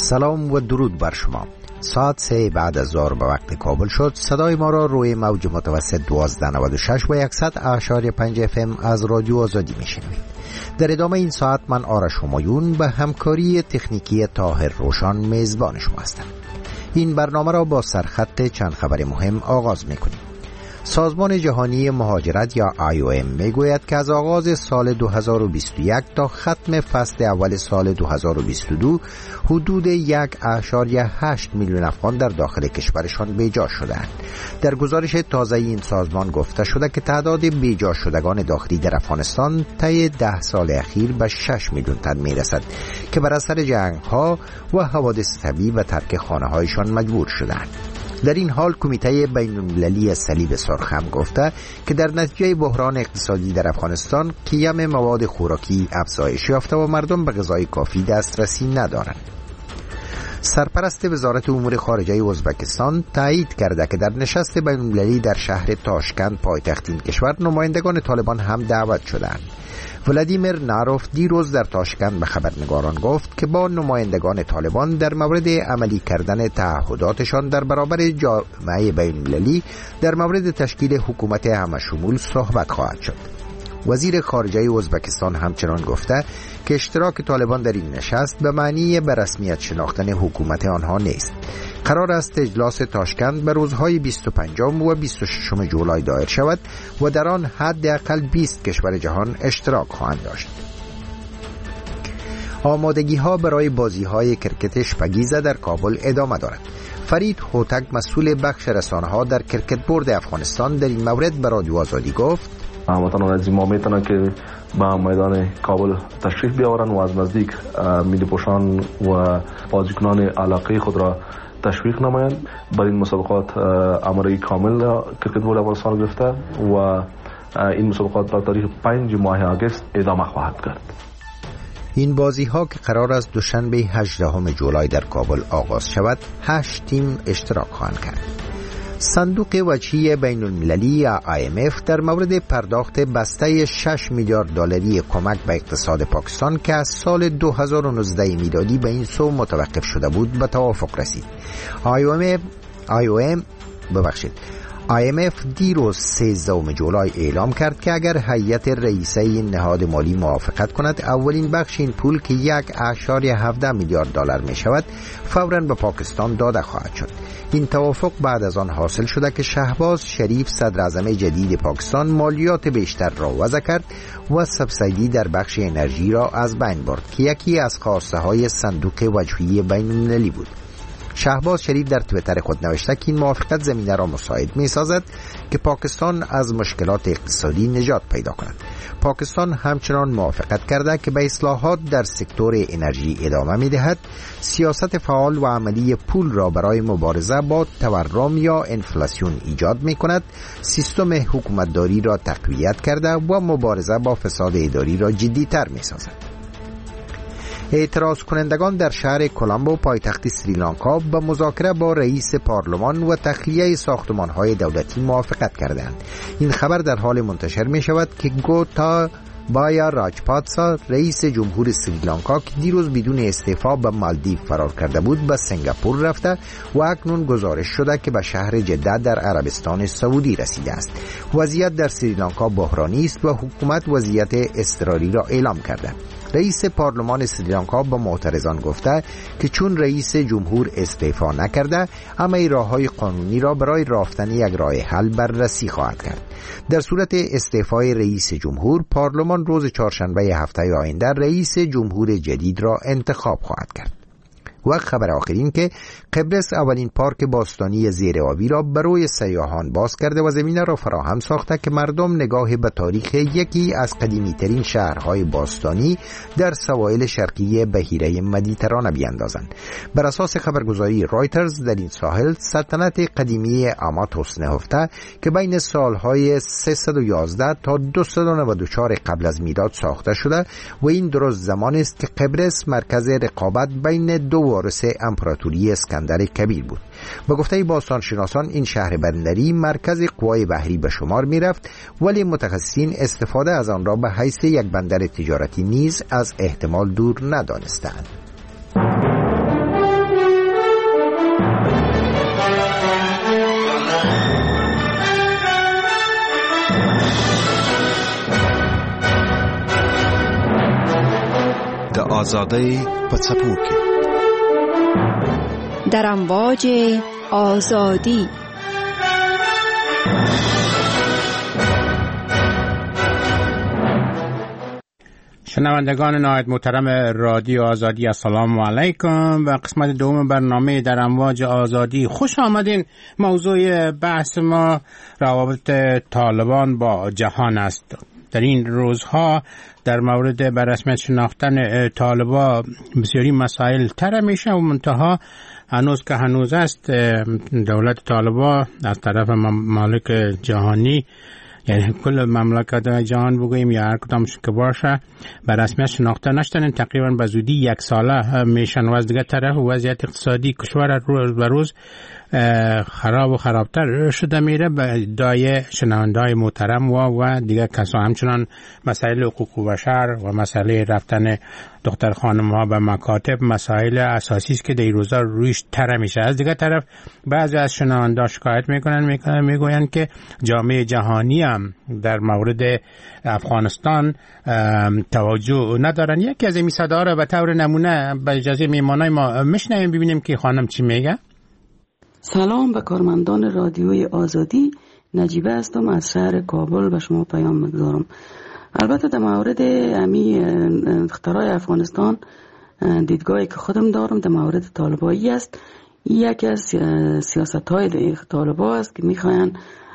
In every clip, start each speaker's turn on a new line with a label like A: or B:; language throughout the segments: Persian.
A: سلام و درود بر شما. ساعت 3 بعد از ظهر به وقت کابل شد. صدای ما را روی موج متوسط 1296 و 100.5 FM از رادیو آزادی میشنوید. در ادامه این ساعت من آرش همایون به همکاری تکنیکی طاهر روشان میزبان شما هستم. این برنامه را با سرخط چند خبر مهم آغاز میکنیم. سازمان جهانی مهاجرت یا IOM میگوید که از آغاز سال 2021 تا ختم فصل اول سال 2022 حدود 1.8 میلیون افغان در داخل کشورشان بیجا شدند. در گزارش تازه این سازمان گفته شده که تعداد بیجا شدگان داخلی در افغانستان طی 10 سال اخیر به 6 میلیون تن میرسد که بر اثر جنگ‌ها و حوادث طبیعی و ترک خانه‌هایشان مجبور شدند. در این حال کمیته بین‌المللی صلیب سرخ هم گفته که در نتیجه بحران اقتصادی در افغانستان قیم مواد خوراکی افزایش یافته و مردم به غذای کافی دسترسی ندارند. سرپرست وزارت امور خارجه ازبکستان تایید کرده که در نشست بین‌المللی در شهر تاشکند پایتخت این کشور نمایندگان طالبان هم دعوت شدند. ولادیمیر ناروف دیروز در تاشکند به خبرنگاران گفت که با نمایندگان طالبان در مورد عملی کردن تعهداتشان در برابر جامعه بین‌المللی در مورد تشکیل حکومت همه‌شمول صحبت خواهد شد. وزیر خارجه ازبکستان همچنان گفته که اشتراک طالبان در این نشست به معنی به رسمیت شناختن حکومت آنها نیست. قرار است اجلاس تاشکند به روزهای 25 و 26 جولای دایر شود و در آن حداقل 20 کشور جهان اشتراک خواهند داشت. آمادگی ها برای بازی های کرکت شپگیزه در کابل ادامه دارد. فرید هوتک مسئول بخش رسانه ها در کرکت بورد افغانستان در این مورد به رادیو آزادی گفت
B: هموطنان عزیز ما میتونن که به میدان کابل تشریف بیاورن و از نزدیک ملی پوشان و بازیکنان علاقه خود را تشویق نمایند. برای این مسابقات امری کامل کرکت بورد افغانستان گرفته و این مسابقات تا تاریخ 5 ماه آگوست ادامه خواهد کرد.
A: این بازی ها که قرار است دوشنبه 18 جولای در کابل آغاز شود 8 تیم اشتراک خواهند کرد. صندوق وجهی بین المللی یا IMF در مورد پرداخت بسته 6 میلیارد دلاری کمک به اقتصاد پاکستان که از سال 2019 میلادی به این سو متوقف شده بود به توافق رسید. IMF دیروز 13 جولای اعلام کرد که اگر هیئت رئیسه این نهاد مالی موافقت کند اولین بخش این پول که 1.17 میلیارد دلار می شود فوراً به پاکستان داده خواهد شد. این توافق بعد از آن حاصل شده که شهباز شریف صدر اعظم جدید پاکستان مالیات بیشتر را وضع کرد و سبسیدی در بخش انرژی را از بین برد که یکی از خواسته های صندوق وجهی بین المللی بود. شهباز شریف در توییتر خود نوشته که این موافقت زمینه را مساعد می سازد که پاکستان از مشکلات اقتصادی نجات پیدا کند. پاکستان همچنان موافقت کرده که به اصلاحات در سکتور انرژی ادامه می دهد، سیاست فعال و عملی پول را برای مبارزه با تورم یا انفلاسیون ایجاد می کند، سیستم حکومتداری را تقویت کرده و مبارزه با فساد اداری را جدی‌تر می سازد. اعتراض کنندگان در شهر کولامبو پایتخت سریلانکا به مذاکره با رئیس پارلمان و تخلیه ساختمان‌های دولتی موافقت کردند. این خبر در حال منتشر می شود که گوتابایا راجپاکسا رئیس جمهور سریلانکا که دیروز بدون استعفا به مالدیو فرار کرده بود به سنگاپور رفته و اکنون گزارش شده که به شهر جده در عربستان سعودی رسیده است. وضعیت در سریلانکا بحرانی است و حکومت وضعیت اضطراری را اعلام کرده. رئیس پارلمان سریلانکا به معترضان گفته که چون رئیس جمهور استعفا نکرده همه راه‌های قانونی را برای یافتن یک راه حل بررسی خواهد کرد. در صورت استعفای رئیس جمهور پارلمان روز چهارشنبه هفته آینده رئیس جمهور جدید را انتخاب خواهد کرد. و خبر آخرین که قبرس اولین پارک باستانی زیرآبی را برای سیاحان باز کرده و زمینه را فراهم ساخته که مردم نگاه به تاریخ یکی از قدیمی ترین شهرهای باستانی در سواحل شرقی بحیره مدیترانه بیاندازند. بر اساس خبرگزاری رایترز در این ساحل سلطنت قدیمی آماتوس نهفته که بین سالهای 311 تا 294 قبل از میلاد ساخته شده و این درست زمان است که قبرس مرکز رقابت بین دو وارث امپراتوری اسکندر کبیر بود. با گفته باستانشناسان این شهر بندری مرکز قوای بحری به شمار می رفت، ولی متخصصین استفاده از آن را به حیث یک بندر تجارتی نیز از احتمال دور ندانستند.
C: آزادی په څپو کې
D: در امواج آزادی.
E: شنوندگان نهایت محترم رادیو آزادی، السلام علیکم. و قسمت دوم برنامه در امواج آزادی خوش آمدین. موضوع بحث ما روابط طالبان با جهان است. در این روزها در مورد به رسمیت شناختن طالبان بسیاری مسائل طرح میشه و منتها هنوز که هنوز است دولت طالبان از طرف ممالک جهانی، یعنی کل مملکت جهان بگوییم یا هر کدامش که باشه، به رسمیت شناخته نشدن. تقریبا به زودی 1 ساله میشن و از دیگه طرف وضعیت اقتصادی کشور روز به روز خراب و خرابتر شده میره. به ادعای شنونده‌های محترم و دیگه کسا همچنان مسائل حقوق بشر و مسئله رفتن دختر خانم ها به مکاتب مسائل اساسی است که در این روزا رویش طرح میشه. از دیگه طرف بعضی از شنوندا شکایت میگوین که جامعه جهانی هم در مورد افغانستان توجه ندارن. یکی از این صدا را به طور نمونه به اجازه میهمانای ما میشنویم ببینیم که خانم چی میگه.
F: سلام به کارمندان رادیوی آزادی، نجیبه هستم از شهر کابل به شما پیام میگذارم. البته در مورد امی اختراع افغانستان دیدگاهی که خودم دارم در مورد طالبایی است. یکی از سیاست های طالبا است که میخواین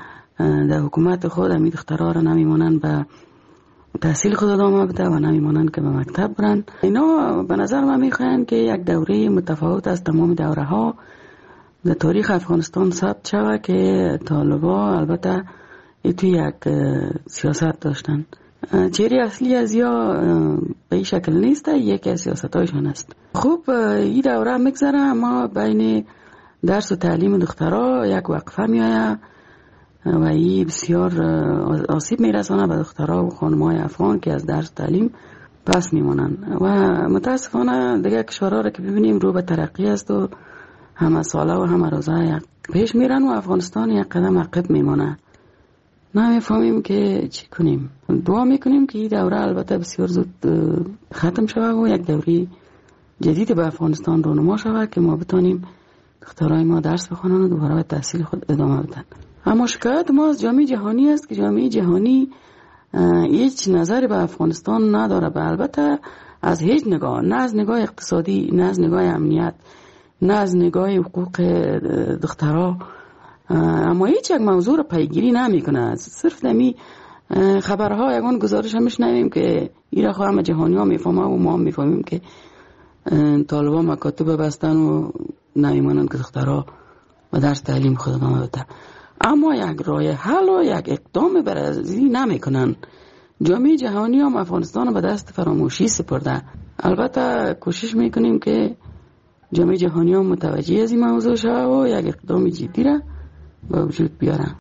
F: در حکومت خود امی اختراع را نمیمونن به تحصیل خود ادامه بده و نمیمونن که به مکتب برن. اینا به نظر من میخواین که یک دوره متفاوت از تمام دوره ها در تاریخ افغانستان ثبت شود که طالبان البته توی یک سیاست داشتن. چهره اصلی از یا به این شکل نیست، یکی از سیاست هایشان است. خوب این دوره میگذره، اما بین درس و تعلیم دخترها یک وقفه میآید و این بسیار آسیب میرسانه به دخترها و خانم‌های افغان که از درس تعلیم پس میمونن و متاسفانه دیگه کشورها را که ببینیم رو به ترقی است و همه ساله و همه روزه پیش میرن و افغانستان یک قدم عقب میمونه. نمیفهمیم که چی کنیم. دعا میکنیم که این دوره البته بسیار زود ختم شود و یک دوره جدید به افغانستان رونما شود که ما بتونیم دخترای ما درس بخونن و دوباره به تحصیل خود ادامه بدن. اما شکایت ما از جامعه جهانی است که جامعه جهانی هیچ نظری به افغانستان نداره. به البته از هیچ نگاه، نه از نگاه اقتصادی، نه از نگاه امنیت، نه از نگاه حقوق دخترها، اما هیچ یک موضوع رو پیگیری نمیکنه. صرف دمی خبرها یگان گزارش هم میشنویم که ایرا خو همه جهانی ها میفهمه و ما هم میفهمیم که طالبان مکاتب بستن و نمیمانند که دخترها و درس تعلیم خود ادامه بده. اما یک راه حل و یک اقدام برازی نمیکنن. جامعه جهانی هم افغانستان به دست فراموشی سپرده. البته کوشش میکنیم که جامعه جهانی هم متوجه از این موضوع شود و یک اقدام جدی را به وجود بیارن.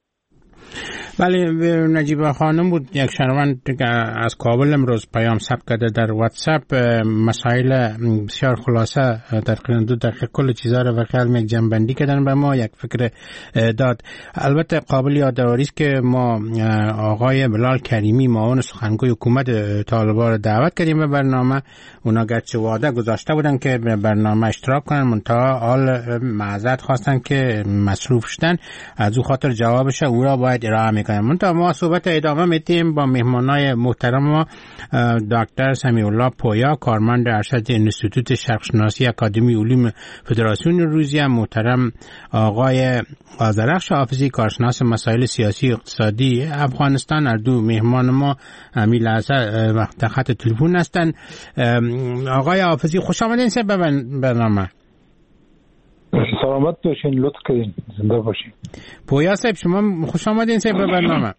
E: بله، نجیبه خانم بود یک شنوند که از کابل امروز پیام ثبت کرده در واتساپ. مسائل بسیار خلاصه تقریبا 2 دقیقه کل چیزا رو به خیال یک جنبندی کردن به ما، یک فکر داد. البته قابل یادآوری است که ما آقای بلال کریمی معاون سخنگوی حکومت طالبان رو دعوت کردیم به برنامه. اونا گرچه وعده گذاشته بودن که به برنامه اشتراک کنن، منتها حال معذرت خواستن که مصروف شدن، از او خاطر جوابش او را باید ارائه میکنن. منتها ما صحبت ادامه میدیم با مهمانای محترم ما، دکتر سمیع الله پویا، کارمند ارشد انستیتوت شرقشناسی اکادمی علوم فدراسیون روسیه، محترم آقای آذرخش حافظی، کارشناس مسائل سیاسی و اقتصادی افغانستان. هر دو مهمان ما همین لحظه وقت خط تلفن هستند. آقای حافظی خوش آمدین سه به برنامه.
G: سلامت باشین، لطف کنین، زنده باشین.
E: پویا صاحب شما خوش آمدین سه به برنامه.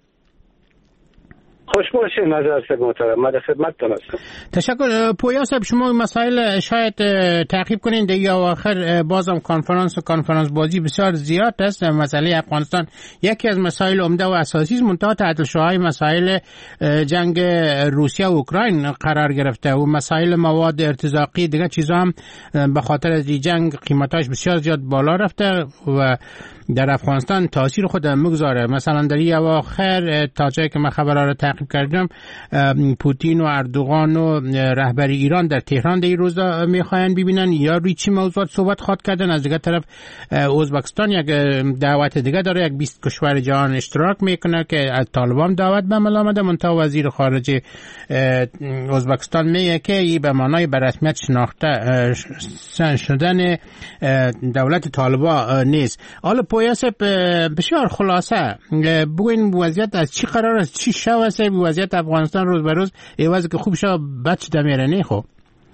H: خوش باشین نظر صاحب محترم، من در خدمتتون هستم.
E: تشکر. پویا صاحب شما مسائل شاید تعقیب کنین دیگه آخر بازم کنفرانس بازی بسیار زیاد است. مسئله افغانستان یکی از مسائل عمده و اساسی است، منتها تحت شعاع مسائل جنگ روسیه و اوکراین قرار گرفته و مسائل مواد ارتزاقی دیگه چیزا هم به خاطر از این جنگ قیمتاش بسیار زیاد بالا رفته و در افغانستان تاثیر خود میگذاره. مثلا در این اواخر تا جایی که من خبرها رو تعقیب کردم، پوتین و اردوغان و رهبری ایران در تهران در این روزا میخواین ببینن یا روی چی موضوعات صحبت خواد کردن. از دیگه طرف ازبکستان یک دعوت دیگه داره، یک 20 کشور جهان اشتراک میکنه که از طالبان دعوت به عمل آمده. منتها وزیر خارجه ازبکستان میگه که این به معنای به رسمیت شناخته شدن دولت طالبان نیست. حالا پویاسب بسیار خلاصه بگوین وضعیت از چی قرار است، چی شو است وضعیت افغانستان روز به روز ایوازه که خوب شو بد شده میره نه؟ خب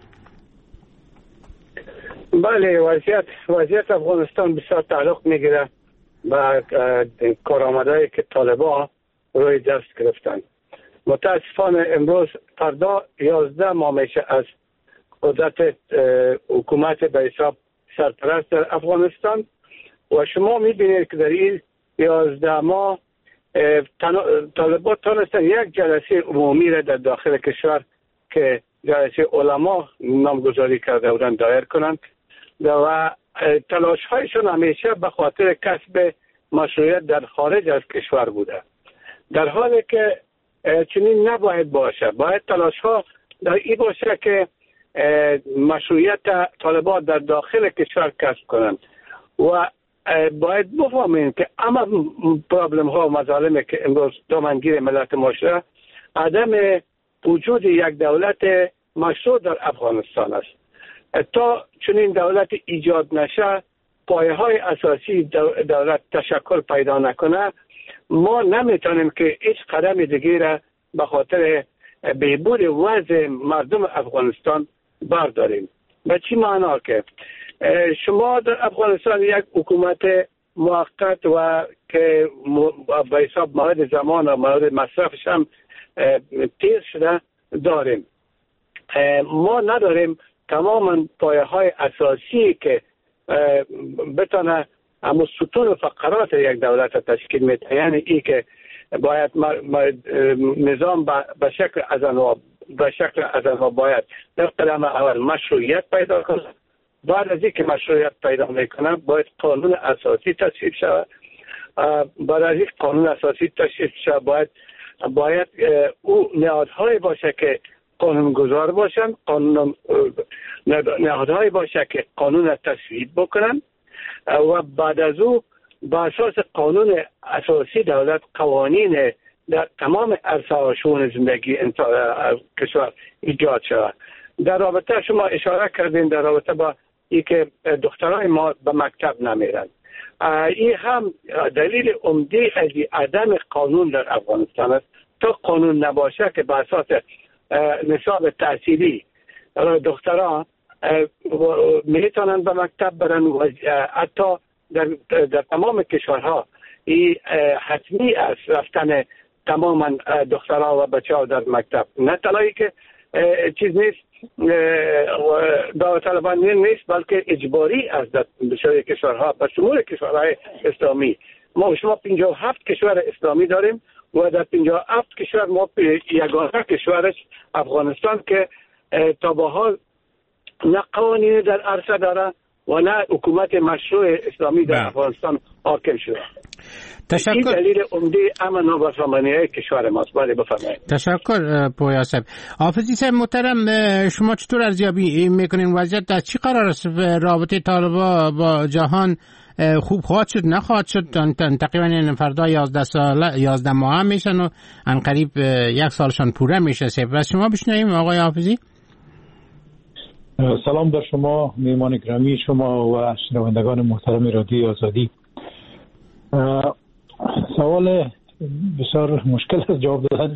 H: بله، وضعیت افغانستان بسیار تعلق میگیره با کارآمدایی که طالبان روی دست گرفتن. متاسفانه امروز فردا 11 ماه میشه از قدرت حکومت به حساب سرپرست در افغانستان و شما میبینید که در این 11 ماه طالبان تونستن یک جلسه عمومی را در داخل کشور که جلسه علما نامگذاری کرده بودن دایر کنند و تلاش هایشون همیشه به خاطر کسب مشروعیت در خارج از کشور بوده، در حالی که چنین نباید باشه. باید تلاش ها در این باشه که مشروعیت طالبان در داخل کشور کسب کنند و باید بفهمیم که اما پرابلم ها و مظالمی که امروز دامنگیر ملت ما شده عدم وجود یک دولت مشروع در افغانستان است. تا چنین دولت ایجاد نشه، پایه های اساسی دولت تشکل پیدا نکنه، ما نمیتونیم که هیچ قدم دیگه را به خاطر بهبود وضع مردم افغانستان برداریم. به چی معنا که شما در افغانستان یک حکومت موقت و که به حساب مورد زمان و مورد مصرفش هم تیر شده داریم. ما نداریم تماما پایه های اساسی که بتونه اما ستون و فقرات یک دولت تشکیل میده، یعنی ای که باید نظام به شکل از آنها باید در قدم اول مشروعیت پیدا کنه. بعد از اینکه مشروعیت پیدا میکنه باید قانون اساسی تصویب شود. بعد از اینکه قانون اساسی تصویب شود باید او نهادهایی باشه که قانونگذار باشن، نهادهایی باشه که قانون تصویب بکنن و بعد از او با اساس قانون اساسی دولت قوانین در تمام عرصه و شؤون زندگی کشور ایجاد شود. در رابطه شما اشاره کردین در رابطه با ای که دخترای ما به مکتب نمیرن، این هم دلیل عمده از عدم قانون در افغانستان است. تا قانون نباشه که به اساس نصاب تحصیلی دختران میتونن به مکتب برن و حتی در تمام کشورها این حتمی است رفتن تماما دختران و بچه ها در مکتب. نه تنهایی که چیز نیست، داوطلبان نیست، بلکه اجباری است در بسیاری کشورها، به شمول کشورهای اسلامی. ما شما 57 کشور اسلامی داریم و در 57 کشور ما یگانه کشورش افغانستان که تا به حال نه قوانین در عرصه داره و نه حکومت مشروع اسلامی در افغانستان حاکم شده.
E: تشکر.
H: این دلیل عمده امن و بسامانیه کشور ماست. بله بفرمایید.
E: تشکر پویا صاحب. حافظی صاحب محترم، شما چطور ارزیابی میکنین وضعیت از چی قرار است؟ رابطه طالبان با جهان خوب خواهد شد نخواهد شد؟ تقریبا فردا 11 ماه میشن و عنقریب 1 سالشان پوره میشه. و شما بشنویم آقای حافظی.
G: سلام بر شما میهمان گرامی شما و شنوندگان محترم رادیوی آزادی. سوال بسیار مشکل است جواب دادنش،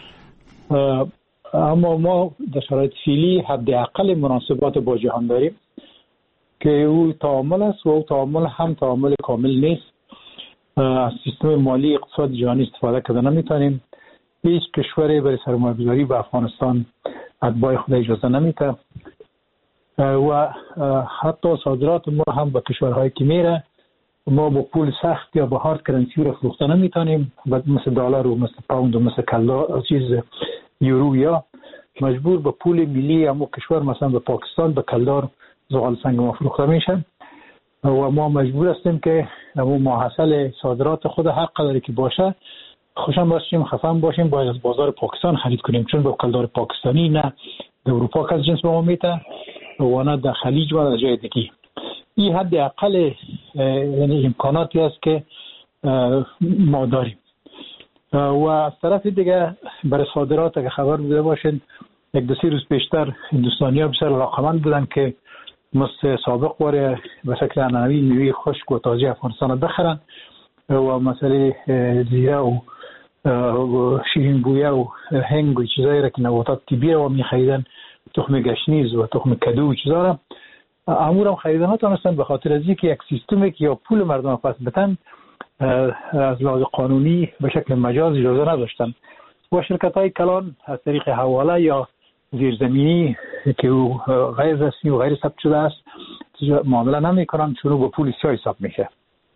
G: اما ما در شرایط فعلی حداقل مناسبات با جهان داریم که او تعامل است و او تعامل هم تعامل کامل نیست. از سیستم مالی اقتصاد جهانی استفاده کرده نمیتونیم. هیچ کشوری برای سرمایه‌گذاری به افغانستان اتباع خود اجازه نمیده و حتی صادرات ما هم به کشورهایی که میره ما با پول سخت یا با هارد کرنسی رو فروخته نمیتونیم، مثل دلار و مثل پوند و مثل یورو، یا مجبور به پول ملی اما کشور مثلا به پاکستان به کلدار زغال سنگ ما فروخته میشه. و ما مجبور هستیم که محصول صادرات خود هر قدری که باشه خوشم باشیم خفن باشیم باید از بازار پاکستان خرید کنیم، چون به کلدار پاکستانی نه در اروپا از جنس به ما میته و نه در خلیج و در جای دیگه. این حد اقل یعنی امکاناتی است که ما داریم. و از طرف دیگه برای صادرات اگه خبر بوده باشید یک دو سه روز پیشتر هندوستانی‌ها بسیار علاقه‌مند بودن که مثل سابق باره به شکل عنعنوی میوه خشک و تازه افغانستان رو بخرن و مسئله زیره و شیرین بویه و هنگ و چیزایی را که نباتات طبیعی رو میخریدن، تخم گشنیز و تخم کدو و چیزا را امور هم خریدن نتونستن به خاطر از اینکه یک سیستمی که یا پول مردم پس بتن از لحاظ قانونی به شکل مجاز اجازه نداشتن و شرکت های کلان از طریق حواله یا زیرزمینی که غیر رسمی و غیر ثبت شده است معامله نمی کنن، چون با پول سیاه حساب میشه.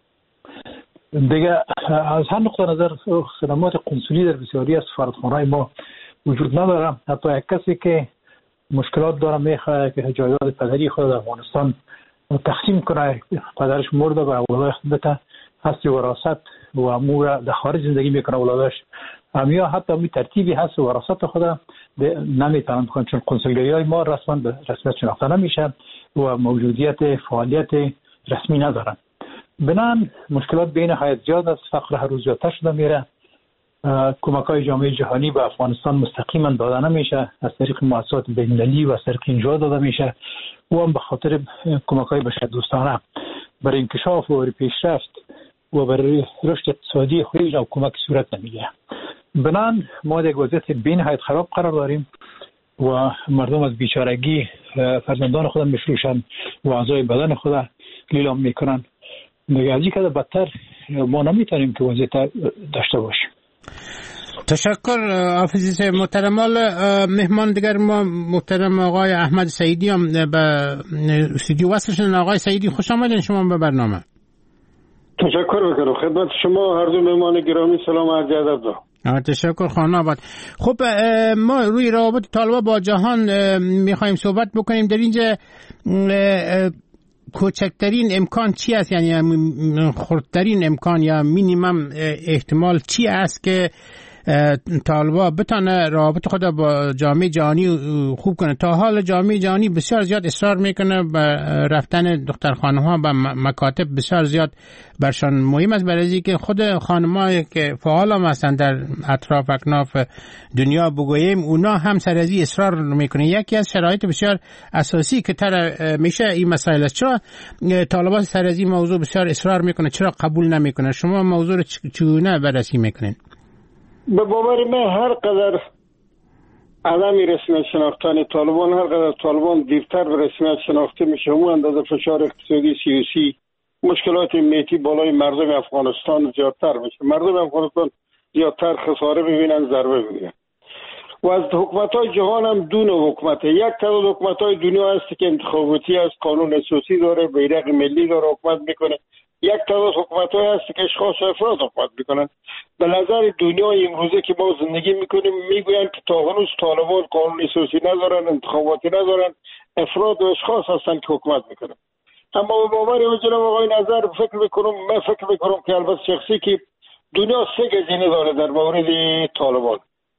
G: دیگه از هر نقطه نظر خدمات قنصلی در بسیاری از سفارتخانه‌های ما وجود نداره. حتی یک کسی که مشکلات داره میخواد که جایداد پدری خود در افغانستان تقسیم کنه، پدرش مرده و اولادش بده هستی وراثت و امور در خارج زندگی میکنه اولادش همیا حتی می ترتیبی هست و وراثت خود نمیتونن بکنن، چون قنصلگری های ما رسما به رسمیت شناخته نمیشه و موجودیت فعالیت رسمی ندارن. بنان مشکلات بین حیات زیاد است، فقر هر روز زیادتر شده میره. کمک های جامعه جهانی به افغانستان مستقیما داده نمیشه، از طریق مؤسسات بین‌المللی و از طریق اینجا داده میشه و هم به خاطر کمک های بشردوستانه برای انکشاف و برای پیشرفت و برای رشد اقتصادی خیلی و کمک صورت نمیگیره. بنان ما در وضعیت بین حیات خراب قرار داریم و مردم از بیچارگی فرزندان خود میفروشن و اعضای بدن خود لیلام میکنن. دیگه از این که بدتر ما نمیتونیم که وضعیت داشته باشیم.
E: تشکر حافظی محترم. مهمان دیگر ما محترم آقای احمد سعیدی هم به استودیو وصل شدن. آقای سعیدی خوش آمدین شما به برنامه.
I: تشکر میکنم خدمت شما هر دو مهمان گرامی، سلام و عرض ادب دارم.
E: تشکر خانم آباد. خب ما روی روابط طالبان با جهان میخوایم صحبت بکنیم. در اینجا کوچکترین امکان چی است، یعنی خردترین امکان یا مینیمم احتمال چی است که طالبان بتونه روابط خود با جامعه جهانی خوب کنه؟ تا حال جامعه جهانی بسیار زیاد اصرار میکنه به رفتن دخترخانه‌ها به مکاتب، بسیار زیاد برشان مهم است، برای اینکه خود خانم‌هایی که فعال هم هستند در اطراف اکناف دنیا بگوییم اونا هم سر از این اصرار میکنه. یکی از شرایط بسیار اساسی که میشه این مسائل است. چرا طالبان سر از این موضوع بسیار اصرار میکنه؟ چرا قبول نمیکنه؟ شما موضوع رو چگونه بررسی میکنین؟
I: به باور من هر قدر عدم رسمیت شناختن طالبان، هر قدر طالبان دیرتر به رسمیت شناخته میشه، اون اندازه فشار اقتصادی سیاسی مشکلات امنیتی بالای مردم افغانستان زیادتر میشه. مردم افغانستان زیادتر خساره ببینن، ضربه ببینن. و از حکومت‌های جهان هم دو نوع حکومت. یک تعداد حکومت‌های دنیا هست که انتخاباتی است، قانون اساسی داره، بیرق ملی داره، حکومت میکنه. یک تعداد حکومت‌های هست که اشخاص و افراد حکومت میکنن. به نظر دنیای امروزه که ما زندگی میکنیم میگویند که تا هنوز طالبان قانون اساسی ندارن، انتخاباتی ندارن، افراد و اشخاص هستن که حکومت میکنن. اما به باور جناب آقای نظر من فکر میکنم که البته شخصی که دنیا سه گزینه داره در مورد طالبان.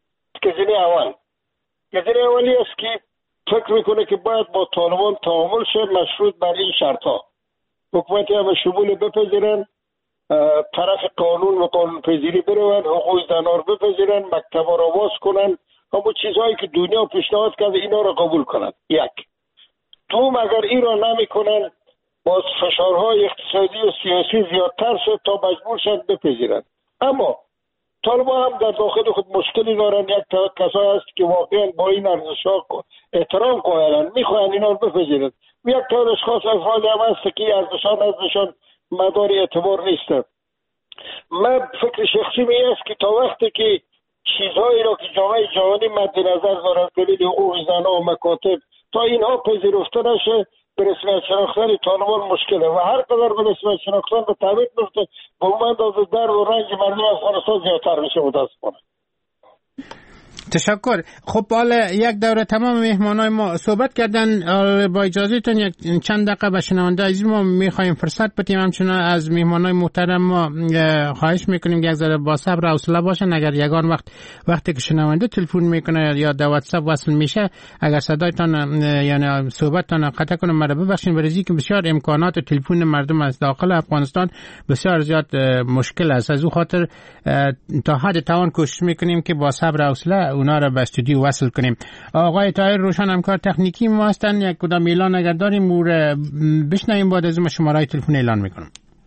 I: گزینه اولی است که فکر میکنه که باید با طالبان تعامل شه مشروط بر این شرط‌ها: حکومتی هم شمول بپذیرن، طرف قانون و قانون پذیری برون، حقوق زنان رو بپذیرن، مکتبا رو باز کنن، همون چیزهایی که دنیا پیشنهاد کرده اینا رو قبول کنن. یک. دوم، اگر این را نمی کنن باز فشارهای اقتصادی و سیاسی زیادتر شد تا مجبور شد بپذیرن. اما طالبان هم در داخل خود مشکلی دارن. یک تعداد کسایی هست که واقعا با این ارزش‌ها احترام قائلن، میخواین اینا رو بپذیرن. یک تعداد اشخاص از حالی هم هست که ارزش‌ها نزدشان مدار اعتبار نیست. من فکر شخصی می است که تا وقتی که چیزهایی را که جامعه جهانی مد نظر دارد، دلیل حقوق زنان و مکاتب، تا اینها پذیرفته نشه، به رسمیت شناختن طالبان مشکله و هر قدر به رسمیت شناختن به تعویض میفته با اون اندازه درد و رنج مردم افغانستان زیادتر میشه. متاسفانه.
E: تشکر. خب حالا یک دوره تمام مهمانای ما صحبت کردن. با اجازهتون یک چند دقیقه به شنونده عزیز ما میخوایم فرصت بدیم. همچنان از مهمانای محترم ما خواهش میکنیم یک ذره با صبر و حوصله باشن. اگر یگان وقتی که شنونده تلفن میکنه یا در واتساپ وصل میشه، اگر صدایتان یعنی صحبتتان قطع کنه مرا ببخشید، برای که بسیار امکانات تلفن مردم از داخل افغانستان بسیار زیاد مشکل است. از او خاطر تا حد توان کوشش میکنیم که با صبر و حوصله اونا را به استودیو وصل کنیم. آقای طاهر روشن همکار تکنیکی ما هستن. یک کدام اعلان اگر داریم او را بشنویم، بعد از اون شماره تلفن اعلان میکنم.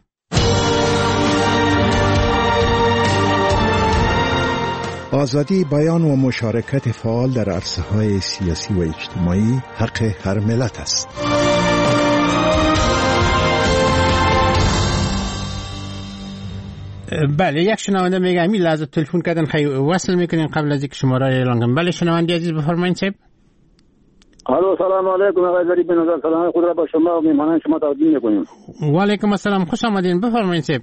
C: آزادی بیان و مشارکت فعال در عرصه‌های سیاسی و اجتماعی حق هر ملت است.
E: بله، یک شنونده میگه همین لحظه تلفن کردن، خیلی وصل میکنین قبل از اینکه شماره اعلان کنم. بله شنونده عزیز بفرمایید صاحب.
J: الو سلام علیکم آقای ظریف بنظر، سلام خود را با شما و میهمانان شما تقدیم میکنیم.
E: و علیکم السلام، خوش آمدین، بفرمایید صاحب.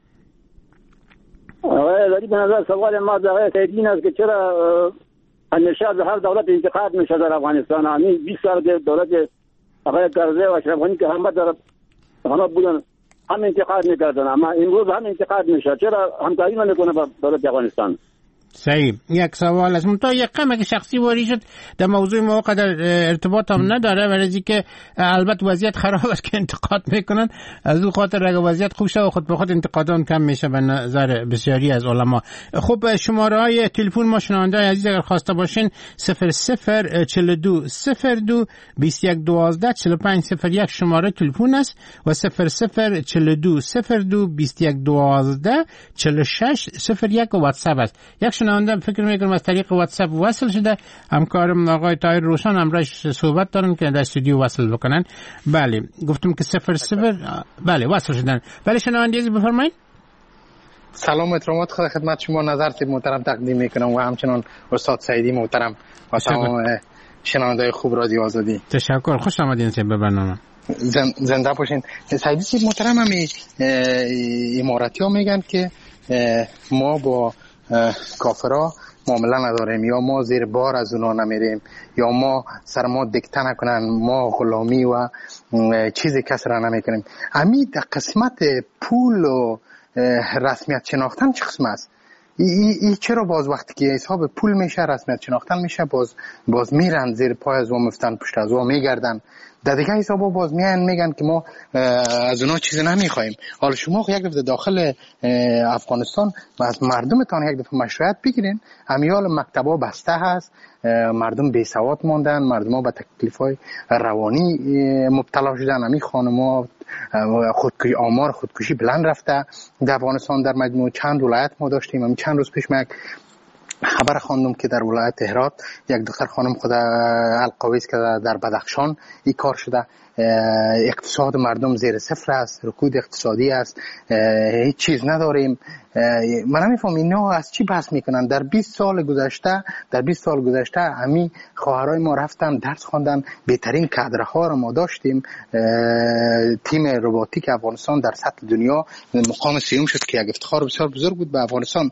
J: آقای ظریف بنظر، سوال ما از آقای سیدین است که چرا همیشه از هر دولت انتقاد میشه در افغانستان. همین 20 سال دولت آقای کرزی و اشرف غنی که همه در حالا بودن هم انتقاد میکردن، اما امروز هم انتقاد میشه. چرا همکاری نمیکنه با دولت افغانستان؟
E: صحیح. یک سوال از من تا یک کمی که شخصی واری شد در موضوع ما قدر ارتباط هم نداره، ولی که البته وضعیت خراب است که انتقاد میکنن. از اون خاطر اگه وضعیت خوب شه خود به خود انتقادان کم میشه به نظر بسیاری از علما. خب شماره های تلفن ما شنونده عزیز اگر خواسته باشین 0042 02 2112 4501 شماره تلفن است و 0042 02 2112 4601 واتساپ است. یک شنونده فکر میکنم از طریق واتساپ وصل شده. همکارم آقای طاهر روشن همراهش صحبت دارن که در استودیو وصل بکنن. بله گفتم که 00 بله وصل شدن. بله شنونده عزیز بفرمایید.
K: سلام و احترامات خدمت شما نظرت محترم تقدیم میکنم و همچنان استاد سعیدی محترم و تمام شنونده‌های خوب رادیو آزادی.
E: تشکر، خوش آمدین به برنامه.
K: زنده باشین. سعیدی محترم هم اماراتی ها میگن که ما با کافرها معامله نداریم، یا ما زیر بار از اونا نمیریم، یا ما سر ما دکته نکنن، ما غلامی و چیزی کس را نمیکنیم. امی در قسمت پول و رسمیت شناختن چه قسم است؟ ای چرا باز وقتی که حساب پول میشه رسمیت شناختن میشه باز میرن زیر پای از ما مفتن پشت از ما میگردن، در دیگه حسابا باز میگن که ما از اونا چیزی نمیخوایم. حالا شما یک دفعه داخل افغانستان از مردمتان یک دفعه مشروعیت بگیرین، امیال مکتبا بسته هست، مردم بی سواد ماندن، مردم ها به تکلیف‌های روانی مبتلا شدن. امی خانم‌ها آمار خودکشی بلند رفته در افغانستان. در مجموع چند ولایت ما داشتیم. همین چند روز پیش من خبر خواندم که در ولایت هرات یک دختر خانم خود القاویز که در بدخشان این کار شده. اقتصاد مردم زیر صفر است، رکود اقتصادی است، هیچ چیز نداریم. من نمیفهم اینا از چی بحث میکنن. در 20 سال گذشته همین خواهرای ما رفتن درس خواندن، بهترین کادرها رو ما داشتیم. تیم روباتیک افغانستان در سطح دنیا مقام سوم شد که یک افتخار بسیار بزرگ بود به افغانستان.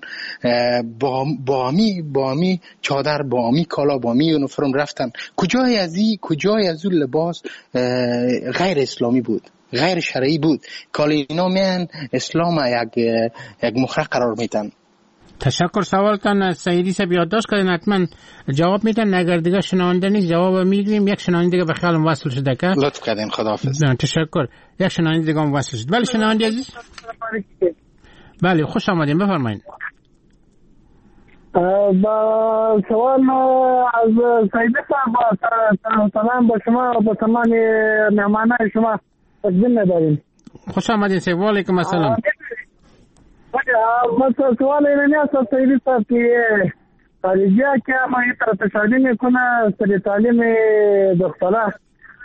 K: با امی چادر، با امی کالا، با امی یونیفرم رفتن. کجای از اون لباس غیر اسلامی بود، غیر شرعی بود. کالی اینا میان اسلام یک مخرق قرار میدن.
E: تشکر. سوالتان سعیدی صاحب یادداشت کردین، حتما جواب میدن. اگر دیگه شنونده نیست جواب میگیریم. یک شنونده دیگه به خیالم وصل شده که
K: لطف کردین، خداحافظ.
E: تشکر. یک شنونده دیگه هم وصل شد. بله شنونده عزیز. بله خوش آمدین، بفرمایید.
L: با سوال از سعیدی صاحب سلام با شما و با تمام مهمانان شما تقدیم می‌داریم.
E: خوش آمدین صاحب. و علیکم السلام.
L: بس سوال اینه است سعیدی صاحب که خارجی که ما این طرف شادی میکنه سری تعلیم دختره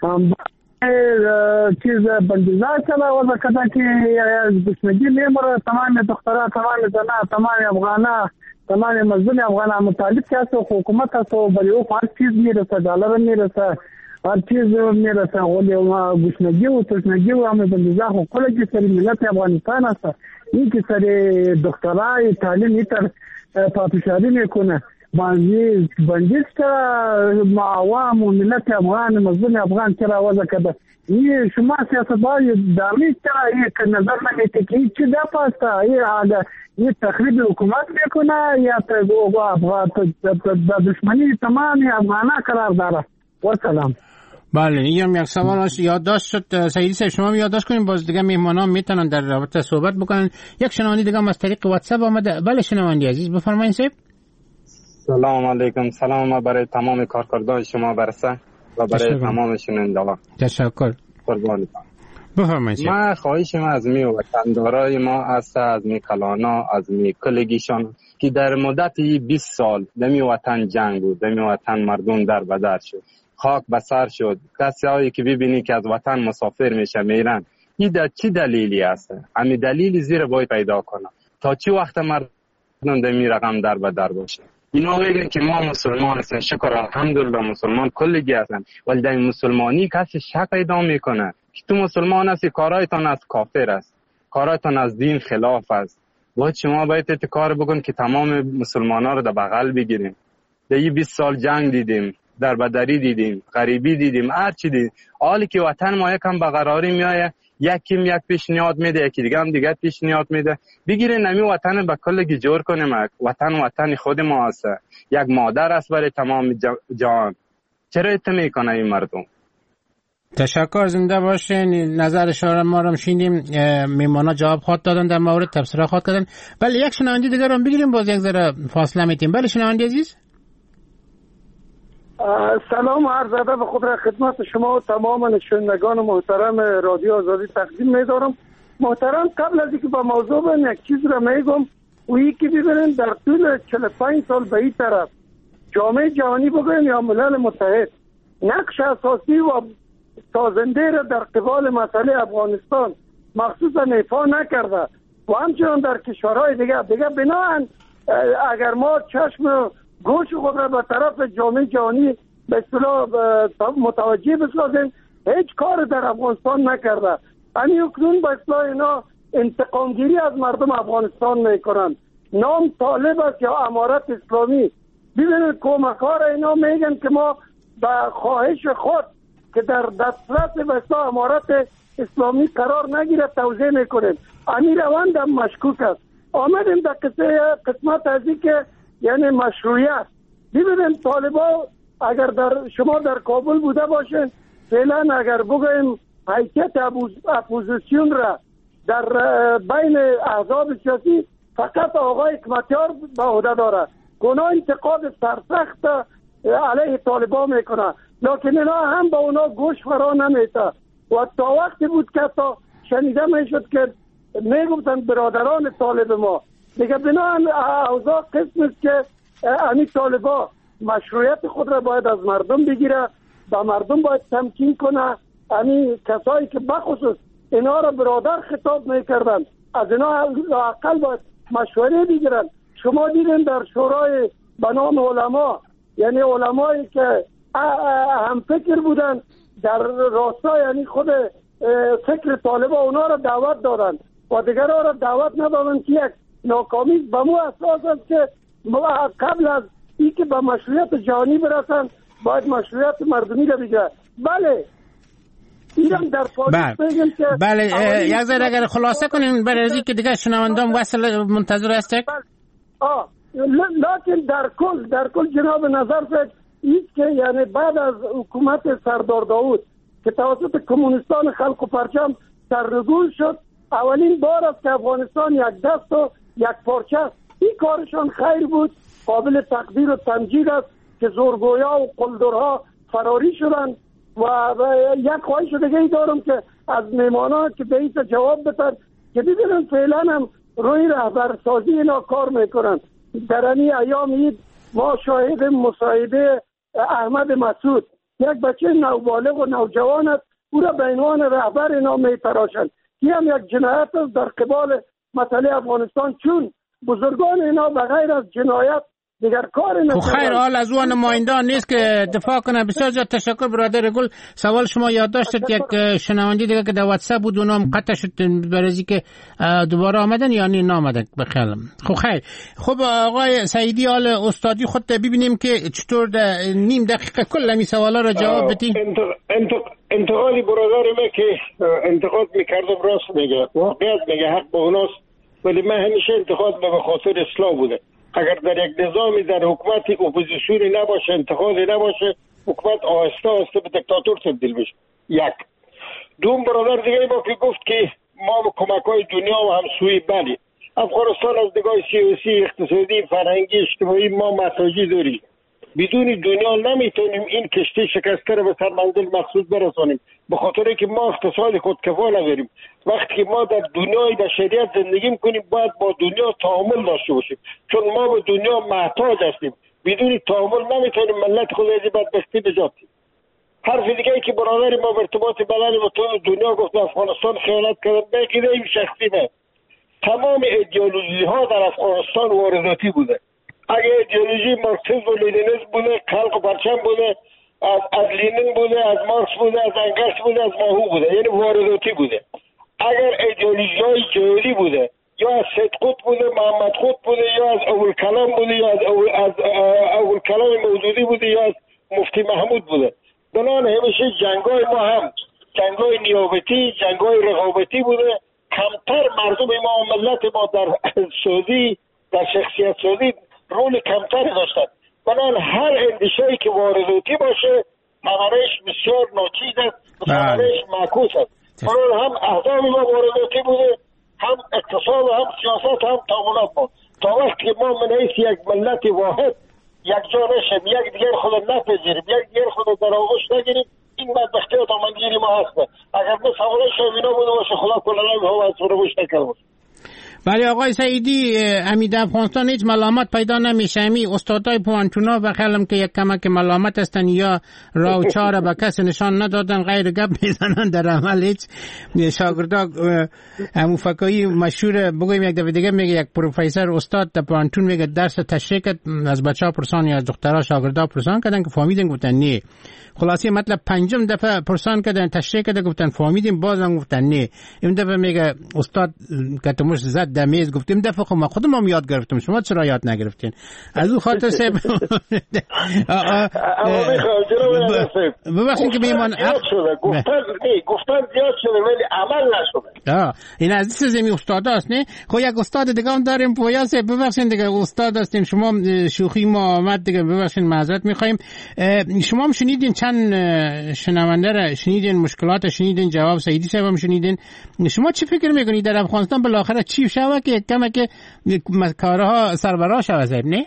L: چیز بندیزه چلا و کدا که گشنگی میموره تمام دختره، تمام زنان، تمام افغانه، تمام مظلوم افغان مطالب که است حکومت است و برای او هر چیز میرسه، دلار میرسه، هر چیز میرسه. ولی گشنگی و تشنگی و همه بندیزه حقوق که سری ملت افغانستان است. این که سری دخترای تعلیم ایتر پافشاری میکنه. بندیز کرده عوام و ملت افغان مظلوم افغان چرا وضع کرده. این شما سیاست‌های دامی چرا یک نظر نمیده که چی دفع است؟ این تخریب حکومت میکنه یا دشمنی تمام افغان‌ها قرار داره؟ و سلام.
E: بله این هم یک سوال یادداشت شد. سعیدی صاحب شما یادداشت کنین، باز دیگه میهمانان میتونن در رابطه صحبت بکنن. یک شنوندی دیگه هم از طریق واتساپ آمده. بله شنوندی عزیز بفرمایید صاحب.
M: سلام علیکم. سلام برای تمام کارکردان شما برسه و برای تمام شنوندگان.
E: تشکر.
M: قربان.
E: بفرمایید.
M: ما خواهش ما از می وطندارای ما است، از می کلانا، از می کلگیشان که در مدت 20 سال در می وطن جنگ بود، در می وطن مردم در بدر شد، خاک به سر شد. کسی هایی که ببینی که از وطن مسافر میشه میرن، این در چی دلیلی است؟ همین دلیلی زیر باید پیدا کنه تا چی وقت مردم در می رقم در بدر باشه. اینا میگن که ما مسلمان هستن، شکر الحمدلله مسلمان کلگی هستن، ولی در مسلمانی کسی شک پیدا میکنه که تو مسلمان هستی، کارایتان از کافر است، کارایتان از دین خلاف است. باید شما باید کار بکن که تمام مسلمان ها رو در بغل بگیریم. در 20 سال جنگ دیدیم، در بدری دیدیم، غریبی دیدیم، هر چی دیدیم. حالی که وطن ما یکم برقراری میایه، یکیم یک پیشنهاد میده، یکی دیگه هم دیگه پیشنهاد میده، بگیرین نمی وطن به کلگی جور کنیم. وطن خود ما هست، یک مادر است برای تمام جهان. چرا ات میکنه این مردم؟
E: تشکر، زنده باشین. نظر شما ما رو شنیدیم. میمانا جواب خواهد دادن در مورد تبصره خواهد کردن. بله یک شنونده دیگه رو بگیریم، باز یک ذره فاصله میتیم. بله شنونده عزیز.
N: سلام و عرض ادب خود را خدمت شما و تمام شنوندگان محترم رادیو آزادی تقدیم می‌دارم. محترم، قبل از اینکه با موضوع یک چیز را میگم، وی که ببینید در طول 45 سال به این طرف جامعه جهانی بگویم یا ملل متحد نقش اساسی و سازنده را در قبال مسئله افغانستان مخصوصا ایفا نکرده و همچنان در کشورهای دیگه بناهن اگر ما چشم گوش خود را به طرف جامعه جهانی به اصطلاح متوجه بسازیم، هیچ کار در افغانستان نکرده. همین اکنون به اصطلاح اینا انتقامگیری از مردم افغانستان میکنن. نام طالب است یا امارت اسلامی. ببینید کمکار اینا میگن که ما به خواهش خود که در دسترس به اصطلاح امارت اسلامی قرار نگیره توضیح میکنیم. همین روند هم مشکوک است. آمدیم در قسمت از این که یعنی مشروعیت. ببینید طالبا اگر شما در کابل بوده باشین، فعلا اگر بگویم حیثیت اپوزیسیون را در بین احزاب سیاسی فقط آقای حکمتیار به عهده داره. گناه انتقاد سرسخت علیه طالبا میکنه، لکن اینا هم به اونا گوش فرا نمیده و تا وقتی بود که تا شنیده میشد که میگفتن برادران طالب ما دیگه بناهن اوضاع قسم است که امی طالبا مشروعیت خود را باید از مردم بگیره، با مردم باید تمکین کنه. امی کسایی که بخصوص اینا را برادر خطاب میکردن از اینا اقل باید مشوره بگیرن. شما دیدین در شورای به نام علما، یعنی علمایی که هم فکر بودن در راستا یعنی خود فکر طالبا اونا را دعوت دادن و دیگرها را دعوت ندادن که یک ناکامی به مو اساس است که قبل از این که به مشروعیت جهانی برسن باید مشروعیت مردمی را بگیرن. بله اینم در
E: بله یک ذره اگر خلاصه کنیم برای از که دیگه شنوندان وصل منتظر هست.
N: لیکن در کل جناب نظر فکر ایست که یعنی بعد از حکومت سردار داود که توسط کمونیستان خلق و پرچم سرنگون شد، اولین بار است که افغانستان یک دست و یک پارچه است. این کارشان خیر بود، قابل تقدیر و تمجید است که زورگویا و قلدرها فراری شدند. و یک خواهش دیگه ای دارم که از میمانان که به این جواب بدن که ببینن فعلا هم روی رهبرسازی اینا کار میکنن. در این ایام عید ما شاهد مصاحبه احمد مسعود، یک بچه نوبالغ و نوجوان است، او را به عنوان رهبر اینا میتراشند. این هم یک جنایت است در قبال مسئله افغانستان، چون بزرگان اینا بغیر از جنایت دیگر کار نکنه.
E: خیر، حال از اون نمایندان نیست که دفاع کنه. بسیار زیاد تشکر برادر گل. سوال شما یاد داشتید یک شنونده دیگه که در واتساپ بود اونم قطع شد برای که دوباره آمدن یا نه نامدن بخیر. خیر. خب آقای سعیدی، حال استادی خود ببینیم که چطور نیم دقیقه کل همین سوالا را جواب بدیم.
I: انتقالی برادر که انتقاد میکردم راست میگه، واقعیت میگه، حق به اوناست، ولی من همیشه انتقاد به خاطر اصلاح بوده. اگر در یک نظامی در حکومتی اپوزیسیونی نباشه، انتقادی نباشه، حکومت آهسته آهسته به دیکتاتور تبدیل بشه. یک. دوم برادر دیگه با که گفت که ما به کمک‌های دنیا و همسویی، بله، افغانستان از نگاه سیاسی، اقتصادی، فرهنگی، اجتماعی ما محتاجی داریم. بدون دنیا نمیتونیم این کشتی شکسته رو به سرمنزل مقصود برسانیم، به خاطر که ما اقتصاد خودکفا نداریم. وقتی که ما در دنیای بشریت زندگی میکنیم باید با دنیا تعامل داشته باشیم، چون ما به دنیا محتاج هستیم. بدون تعامل نمیتونیم ملت خود از بدبختی نجات بدیم. حرف دیگه ای که برادر ما به ارتباط بلد با تو دنیا گفت افغانستان خیانت کرد، بگیره این شخصی نه. تمام ایدئولوژی ها در افغانستان وارداتی بوده. اگه ایدئولوژی مارکسیسم و لنینیسم بوده، خلق و پرچم بوده، از لنین بوده، از مارکس بوده، از انگلس بوده، از ماهو بوده، یعنی وارداتی بوده. اگر ایدئولوژی های جهادی بوده، یا از سید قطب بوده، محمد قطب بوده، یا از ابوالکلام بوده، یا از ابوالکلام مودودی بوده، یا از مفتی محمود بوده. بنان همیشه جنگای ما هم جنگای نیابتی، جنگای رقابتی بوده. کمتر مردم ما و ملت ما در سعودی، در شخصیت سعودی رول کمتری داشتن. بنان هر اندیشه‌ای که وارداتی باشه ثمرش بسیار ناچیز است، ثمرش معکوس است. بنان هم اهداف ما وارداتی بوده، هم اقتصاد و هم سیاست هم تعاملات ما. تا وقتی که ما من حیث یک ملت واحد یک جا نشیم، یک دیگر خود نپذیریم، یک دیگر خود در آغوش نگیریم، این بدبختی و دامنگیری ما هست. اگر به سوالش اینا بوده باشه خدا کلنم ها از فراموش نکرده باشه.
E: بله آقای سعیدی، امید افغانستان هیچ ملامت پیدا نمیشه. امی استادای پوانتونا و خیالم که یک کمک ملامت هستن یا راه و چاره به کسی نشان ندادن، غیر گپ میزنن، در عمل هیچ شاگردا همو فکایی مشهور بگویم یک دفعه دیگه میگه یک پروفسور استاد در پوانتون میگه درس تشریح از بچه‌ها پرسان یا از دخترها شاگردا پرسان کردن که فهمیدن، گفتن نه. خلاصی مطلب پنجم دفعه پرسان کردن تشریح کردن گفتن فهمیدیم، بازم گفتن نه. این دفعه میگه استاد کتموش زد دمیز، گفتیم دفعه خب ما خودمون یاد گرفتیم، شما چرا یاد نگرفتین؟ از اون خاطر سه ببخشید که میمان
I: گفتن زیاد شده ولی عمل نشده.
E: این از زمین استاد است نه. خب یک استاد دیگه هم داریم پویاس، ببخشید دیگه استاد هستین شما، شوخی ما آمد دیگه، ببخشید معذرت میخوایم. شما هم شنیدین چند شنونده را شنیدین، مشکلات شنیدین، جواب سعیدی صاحب هم شنیدین. شما چی فکر میکنید در افغانستان بالاخره چی شود که کمه که کارها سربراز شود نه؟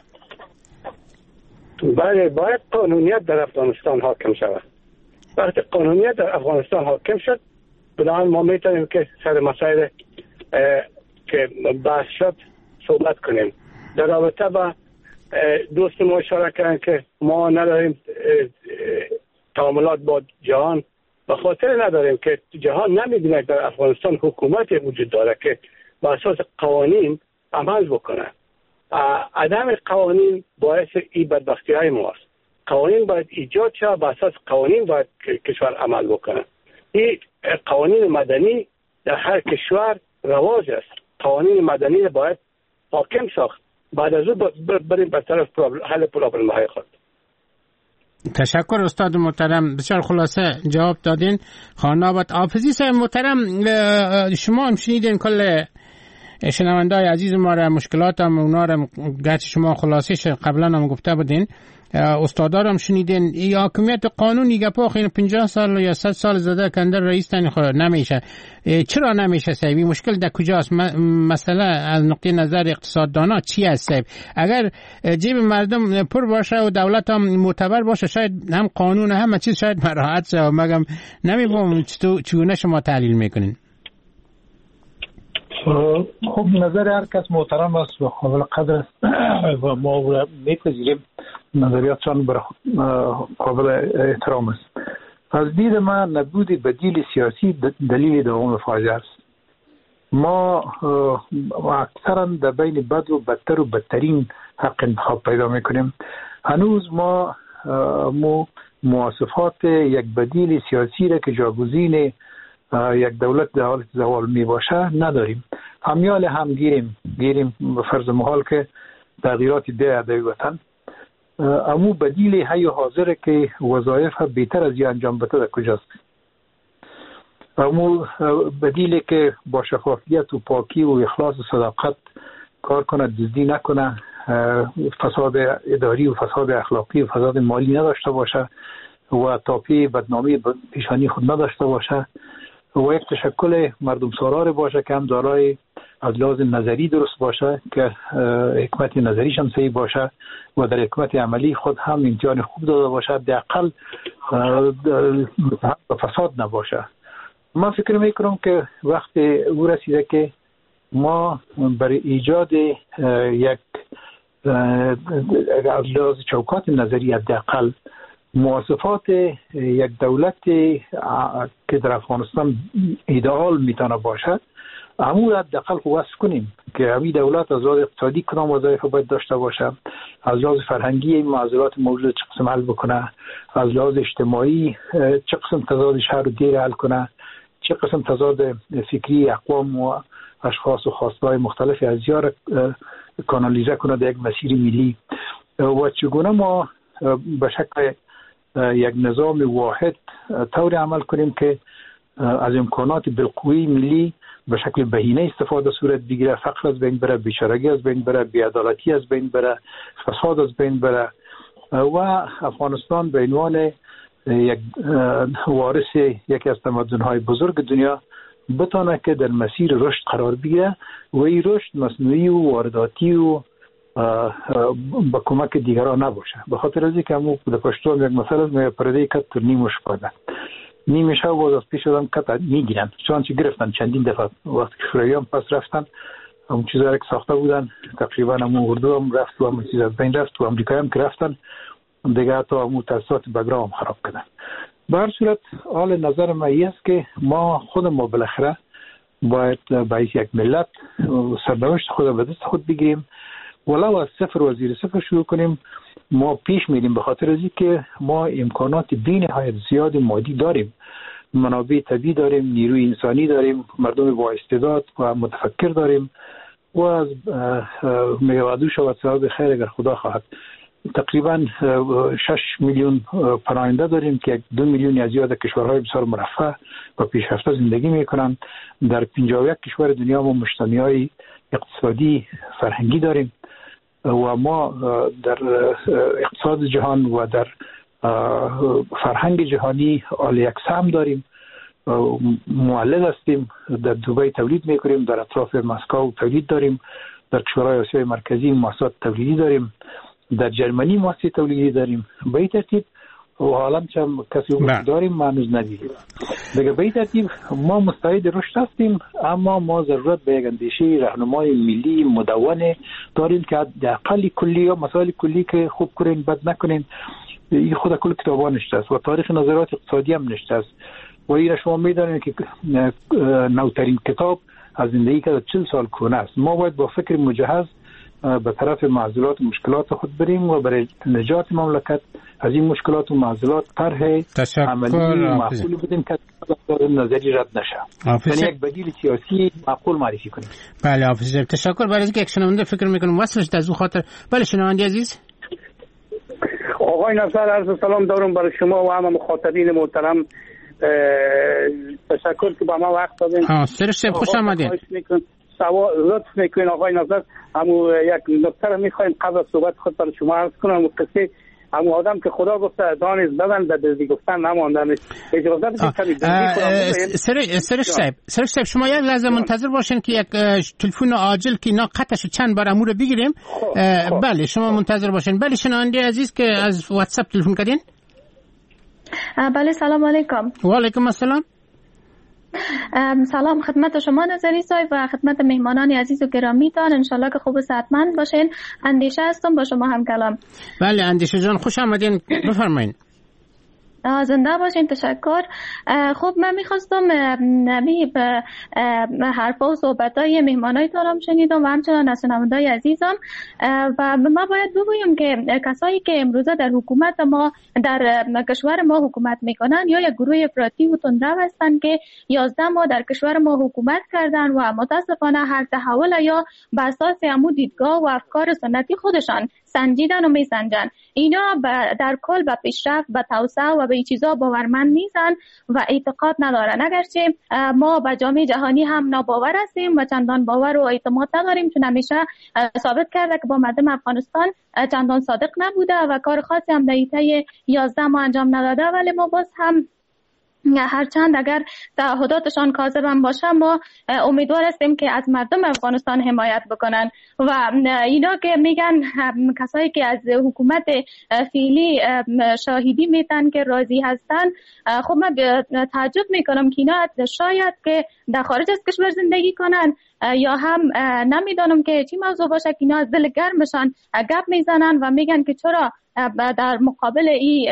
H: بله، باید قانونیت در افغانستان حاکم شود. وقتی قانونیت در افغانستان حاکم شد بنابراین ما میتونیم که سر مسائل که بحث شد صحبت کنیم. در رابطه با دوست ما اشاره کردن که ما نداریم تعاملات با جهان، به خاطر نداریم که جهان نمیدونه در افغانستان حکومتی وجود داره که با اساس قوانین عمل بکنه. عدم قوانین باعث این بدبختی های ماست. قوانین باید ایجاد شود، با اساس قوانین باید کشور عمل بکنه. این قوانین مدنی در هر کشور رواج است. قوانین مدنی باید حاکم ساخت، بعد از اون بریم به طرف حل پرابلم های خود.
E: تشکر استاد محترم، بسیار خلاصه جواب دادین. خانه آباد حافظی صاحب محترم، شما هم شنیدین کل شنونده‌های عزیز ما را، مشکلات هم اونا را گرچه شما خلاصش قبلا هم گفته بودین، استادار هم شنیدین. ای حاکمیت قانونی گپا خیلی 50 سال یا 100 سال زده کندر رئیس تن نمیشه. چرا نمیشه صاحب؟ مشکل در کجاست؟ مثلا از نقطه نظر اقتصاددانا چی است صاحب؟ اگر جیب مردم پر باشه و دولت هم معتبر باشه شاید هم قانون هم چیز شاید مراحت شه. مگم نمیفهم چگونه شما تحلیل میکنین؟
G: خب نظر هر کس محترم است و قابل قدر است و ما میپذیریم، نظریاتشان قابل احترام است. از دید من نبود بدیل سیاسی دلیل دوام فاجعه است. ما اکثرا در بین بد و بدتر و بدترین حق انتخاب پیدا میکنیم. هنوز ما مواصفات یک بدیل سیاسی را که جاگزین یک دولت در حالت زوال می باشه نداریم. همیال هم گیریم به فرض محال که تغییرات ده در وطن امو بدیل حی حاضر که وظایف بهتر از این انجام بده در کجاست؟ امو بدیل که با شفافیت و پاکی و اخلاص و صداقت کار کنه، دزدی نکنه، فساد اداری و فساد اخلاقی و فساد مالی نداشته باشه و تاپی بدنامی پیشانی خود نداشته باشه و یک تشکل مردم سالار باشه که هم دارای از لحاظ نظری درست باشه که حکمت نظریش هم صحیح باشه و در حکمت عملی خود هم امتحان خوب داده باشه، حداقل فساد نباشه. من فکر میکنم که وقت او رسیده که ما برای ایجاد یک از لحاظ چوکات نظری حداقل مواصفات یک دولت که در افغانستان ایدئال میتونه باشد همون حداقل وصف کنیم که همین دولت از لحاظ اقتصادی کدام وظایف باید داشته باشه، از لحاظ فرهنگی این معضلات موجود چه قسم حل بکنه، از لحاظ اجتماعی چه قسم تضاد شهر و دیر حل کنه، چه قسم تضاد فکری اقوام و اشخاص و خواستهای مختلف از یار کانالیزه کنه در یک مسیر ملی و چگونه ما به شکل یک نظام واحد طور عمل کنیم که از امکانات بالقوه ملی به شکل بهینه استفاده صورت بگیره، فقر از بین بره، بیچارگی از بین بره، بی‌عدالتی از بین بره، فساد از بین بره و افغانستان به عنوان یک وارث یکی از تمدن‌های بزرگ دنیا بتونه که در مسیر رشد قرار بگیره و این رشد مصنوعی و وارداتی و با کمک دیگران نباشه. به خاطر از اینکه همون در پشتو یک مسئله است، پرده کت تو نیمش پرده نیمش ها باز از پیش آدم کت میگیرن، چون گرفتن چندین دفعه وقتی که شورویان پس رفتن همون چیزایی که ساخته بودن تقریبا همون اردو هم رفت و همون چیز از بین رفت و امریکایی هم که رفتن دیگه حتی همون تاسیسات بگرام هم خراب کردن. به هر صورت حال نظر من است که ما خود ما بالاخره باید باید یک ملت سرنوشت خود به دست خود بگیریم، ولو از صفر و زیر صفر شروع کنیم. ما پیش میریم به خاطر از اینکه ما امکانات بی‌نهایت زیاد مادی داریم، منابع طبیعی داریم، نیروی انسانی داریم، مردم با استعداد و متفکر داریم و از میوادو شود سبب خیر اگر خدا خواهد. تقریبا 6 میلیون پناهنده داریم که 2 میلیون از زیاد کشورهای بسیار مرفه و پیشرفته زندگی میکنند. در 51 کشور دنیا ما مجتمع‌های اقتصادی فرهنگی داریم و ما در اقتصاد جهان و در فرهنگ جهانی عالی یکسان داریم. مولد هستیم، در دبی تولید میکنیم، در اطراف مسکو تولید داریم، در کشورهای آسیای مرکزی مؤسسات تولیدی داریم، در جرمنی مؤسسات تولیدی داریم. به این ترتیب و حالا چم کسی داریم ما هنوز ندیدیم. دیگه به این ترتیب ما مستعد رشد هستیم، اما ما ضرورت به یک اندیشه راهنمای ملی مدون داریم که حداقل کلی یا مسائل کلی که خوب کنین بد نکنین این خود کل کتابا نشته است و تاریخ نظرات اقتصادی هم نشته است و این شما میدانید که نوترین کتاب از زندگی که 40 سال کنه است. ما باید با فکر مجهز به طرف معضلات و مشکلات خود بریم و برای نجات مملکت از این مشکلات و معضلات طرح عملی معقول بدیم که نظری رد نشه، یعنی یک بدیل سیاسی معقول معرفی کنیم.
E: بله حافظ جان، تشکر. برای اینکه یک شنونده فکر میکنم وصلش از اون خاطر. بله شنونده عزیز.
N: آقای نصر عرض سلام دارم برای شما و همه مخاطبین محترم. تشکر که با ما وقت دادین.
E: سرش خوش آمدین.
N: لطف میکنین آقای نظر. همون یک نکته رو میخوایم قبل از صحبت خود برای شما عرض کنم. قصه همون آدم که خدا گفته دانش بدن در دزدی گفتن نماندن. اجازه بدید
E: سرش صاحب شما یک لحظه منتظر باشین که یک تلفن عاجل که اینا قطعش چند بار امور بگیریم. بله شما منتظر باشین. بله شنونده عزیز که از واتساپ تلفن کردین.
O: بله سلام علیکم.
E: و علیکم السلام.
O: سلام خدمت شما نظری صاحب و خدمت مهمانان عزیز و گرامی تان. انشالله که خوب و صحتمند باشین. اندیشه هستم با شما هم کلام.
E: بله اندیشه جان خوش آمدین، بفرمایید.
O: زنده باشین. تشکر. خب من میخواستم به حرفا و صحبتای مهمانایتان هم شنیدم و همچنان از شنوندای عزیزم و ما باید بگویم که کسایی که امروزه در حکومت ما در کشور ما حکومت میکنن یا یک گروه افراطی و تندرو هستند که 11 ماه در کشور ما حکومت کردن و متاسفانه هر تحول یا بر اساس همون دیدگاه و افکار سنتی خودشان سنجیدن و میسنجن. اینا در کل به پیشرفت، به توسعه و به این چیزا باورمند نیستن و اعتقاد ندارن. اگرچه ما به جامعه جهانی هم ناباور هستیم و چندان باور و اعتماد نداریم، چون همیشه ثابت کرده که با مردم افغانستان چندان صادق نبوده و کار خاصی هم در طی 11 ماه انجام نداده، ولی ما باز هم هرچند اگر تعهداتشان کاذب هم باشه ما امیدوار هستیم که از مردم افغانستان حمایت بکنن و اینا که میگن کسایی که از حکومت فعلی شاهدی میتن که راضی هستن، خب من تعجب میکنم که اینا شاید که در خارج از کشور زندگی کنن یا هم نمیدانم که چی موضوع باشه که اینا از دل گرمشان گپ میزنن و میگن که چرا در مقابل این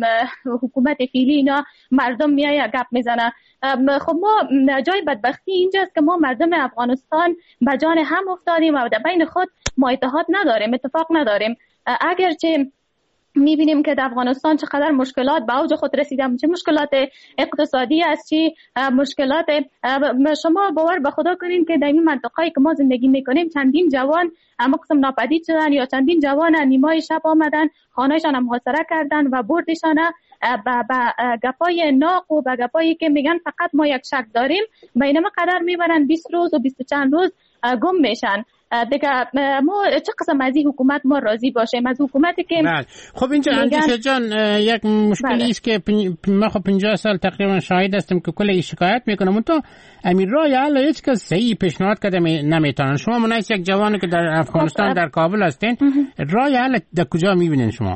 O: حکومت فعلی اینا مردم میای گپ میزنن. خب ما جای بدبختی اینجاست که ما مردم افغانستان به جان هم افتادیم و در بین خود ما اتحاد نداریم، اتفاق نداریم. اگرچه میبینیم که در افغانستان چقدر مشکلات به اوج خود رسیده، چه مشکلات اقتصادی است، چه مشکلات. شما باور به خدا کنین که در این منطقه‌ای که ما زندگی میکنیم چندین جوان قسم ناپدید شدن یا چندین جوان نیمای شب آمدن خانه‌شان هم محاصره کردن و بردشان به گپای ناق و به گپایی که میگن فقط ما یک شک داریم، بینما قدر میبرن 20 روز و 20 چند روز گم میشن. دیگه ما چه قسم از این حکومت ما راضی باشیم؟ از حکومتی که
E: خب اینجا اندیشه جان یک مشکلی است که ما خب 50 سال تقریبا شاهد هستیم که کل شکایت میکنم تو امیر رای حالا هیچ کس صحیح پیشنهاد کرده نمیتونن. شما منایس یک جوانی که در افغانستان در کابل هستین، رای حالا در کجا میبینین شما؟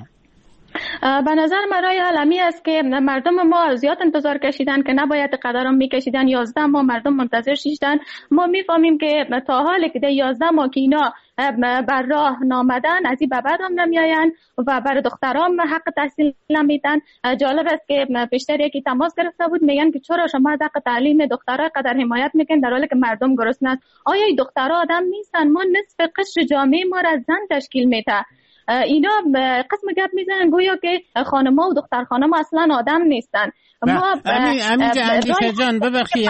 O: به نظر من رای حل است که مردم ما زیاد انتظار کشیدن که نباید قدرم میکشیدن. 11 ماه مردم منتظر شیدن. ما میفهمیم که تا حالی که 11 ماه که اینا بر راه نامدن از این به بعد هم نمیاین و برای دخترام حق تحصیل نمیدن. جالب است که پیشتر یکی تماس گرفته بود، میگن که چرا شما حق تعلیم دخترها قدر حمایت میکنین در حالی که مردم گرسنه است؟ آیا این دخترها آدم نیستن؟ ما نصف قشر جامعه ما را زن تشکیل میده. اینا قسم گپ میزنن گویا که خانم‌ها و دختر خانم‌ها اصلا آدم نیستن. ما
E: اندیشه جان ببخشید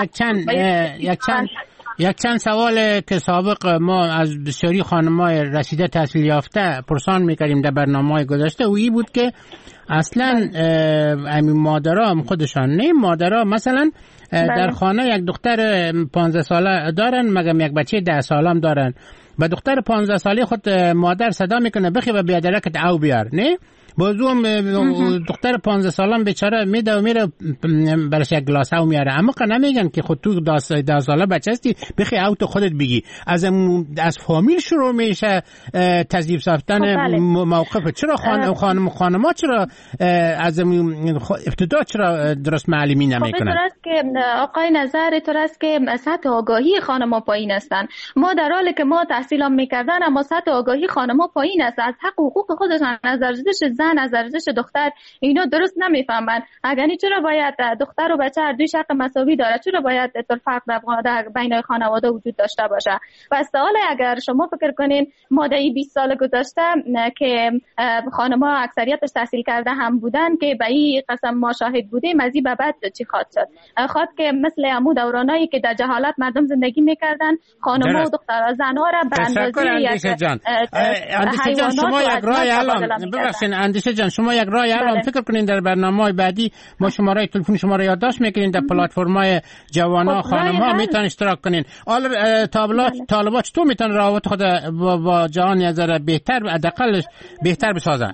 E: یک چند سوال که سابق ما از بسیاری خانم‌های رسیده تحصیل یافته پرسان میکردیم در برنامه‌های گذشته و این بود که اصلا مادرها خودشان نه مادرها مثلا در خانه یک دختر 15 ساله دارن مگم یک بچه 10 ساله هم دارن، با دختر 15 ساله خود مادر صدا میکنه بخی و بیادرکت او بیار نه بازوم دختر 15 سالم بیچاره میده و میره برش یک گلاس او میاره، اما که نمیگن که خود تو 10 ساله بچه هستی بخی او تو خودت بگی. از فامیل شروع میشه تضعیف ساختن موقف. چرا خانم‌ها چرا از ابتدا چرا درست معلمی نمیکنن؟
O: خب است که آقای نظر تو است که سطح آگاهی خانم‌ها پایین هستن. ما در حالی که ما تحصیل هم میکردن اما سطح آگاهی خانم‌ها پایین است. از حق و حقوق خودشان، از ارزش زن، از ارزش دختر اینا درست نمیفهمن. اگر چرا باید دختر و بچه هر دوی حق مساوی داره؟ چرا باید طور فرق در بین خانواده وجود داشته باشه؟ و سوال اگر شما فکر کنین ما در 20 سال گذشته که خانم‌ها اکثریتش تحصیل کرده هم بودن که به این قسم ما شاهد بودیم، از این به بعد چی خواهد شد؟ خواهد که مثل عمو دورانایی که در جهالت مردم زندگی میکردن خانم‌ها و دخترها زن‌ها را به اندازه
E: اندیشه جان شما یک رای الان ببخشید اندیشه جان شما یک رای الان فکر کنین در برنامه‌های بعدی ما شماره تلفن شما را یادداشت میکنین در پلتفرم‌های جوان‌ها خانم‌ها میتونن اشتراک کنین. حالا طالبات چطور میتونن روابط خود با جهان از بهتر حداقل بهتر بسازن؟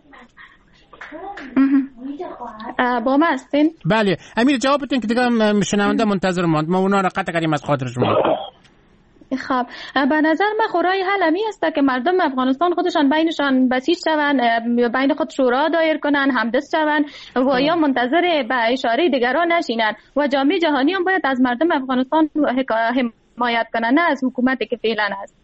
O: با ما هستین؟
E: بله امیر جواب بدین که دیگه شنونده منتظر ماند، ما اونا را قطع کردیم از خاطر شما.
O: خب به نظر من خورای حل همی است که مردم افغانستان خودشان بینشان بسیج شوند، بین خود شورا دایر کنن، همدست شوند و یا منتظر به اشاره دیگران نشینن و جامعه جهانی هم باید از مردم افغانستان حمایت کنن، نه از حکومتی که فعلا هست.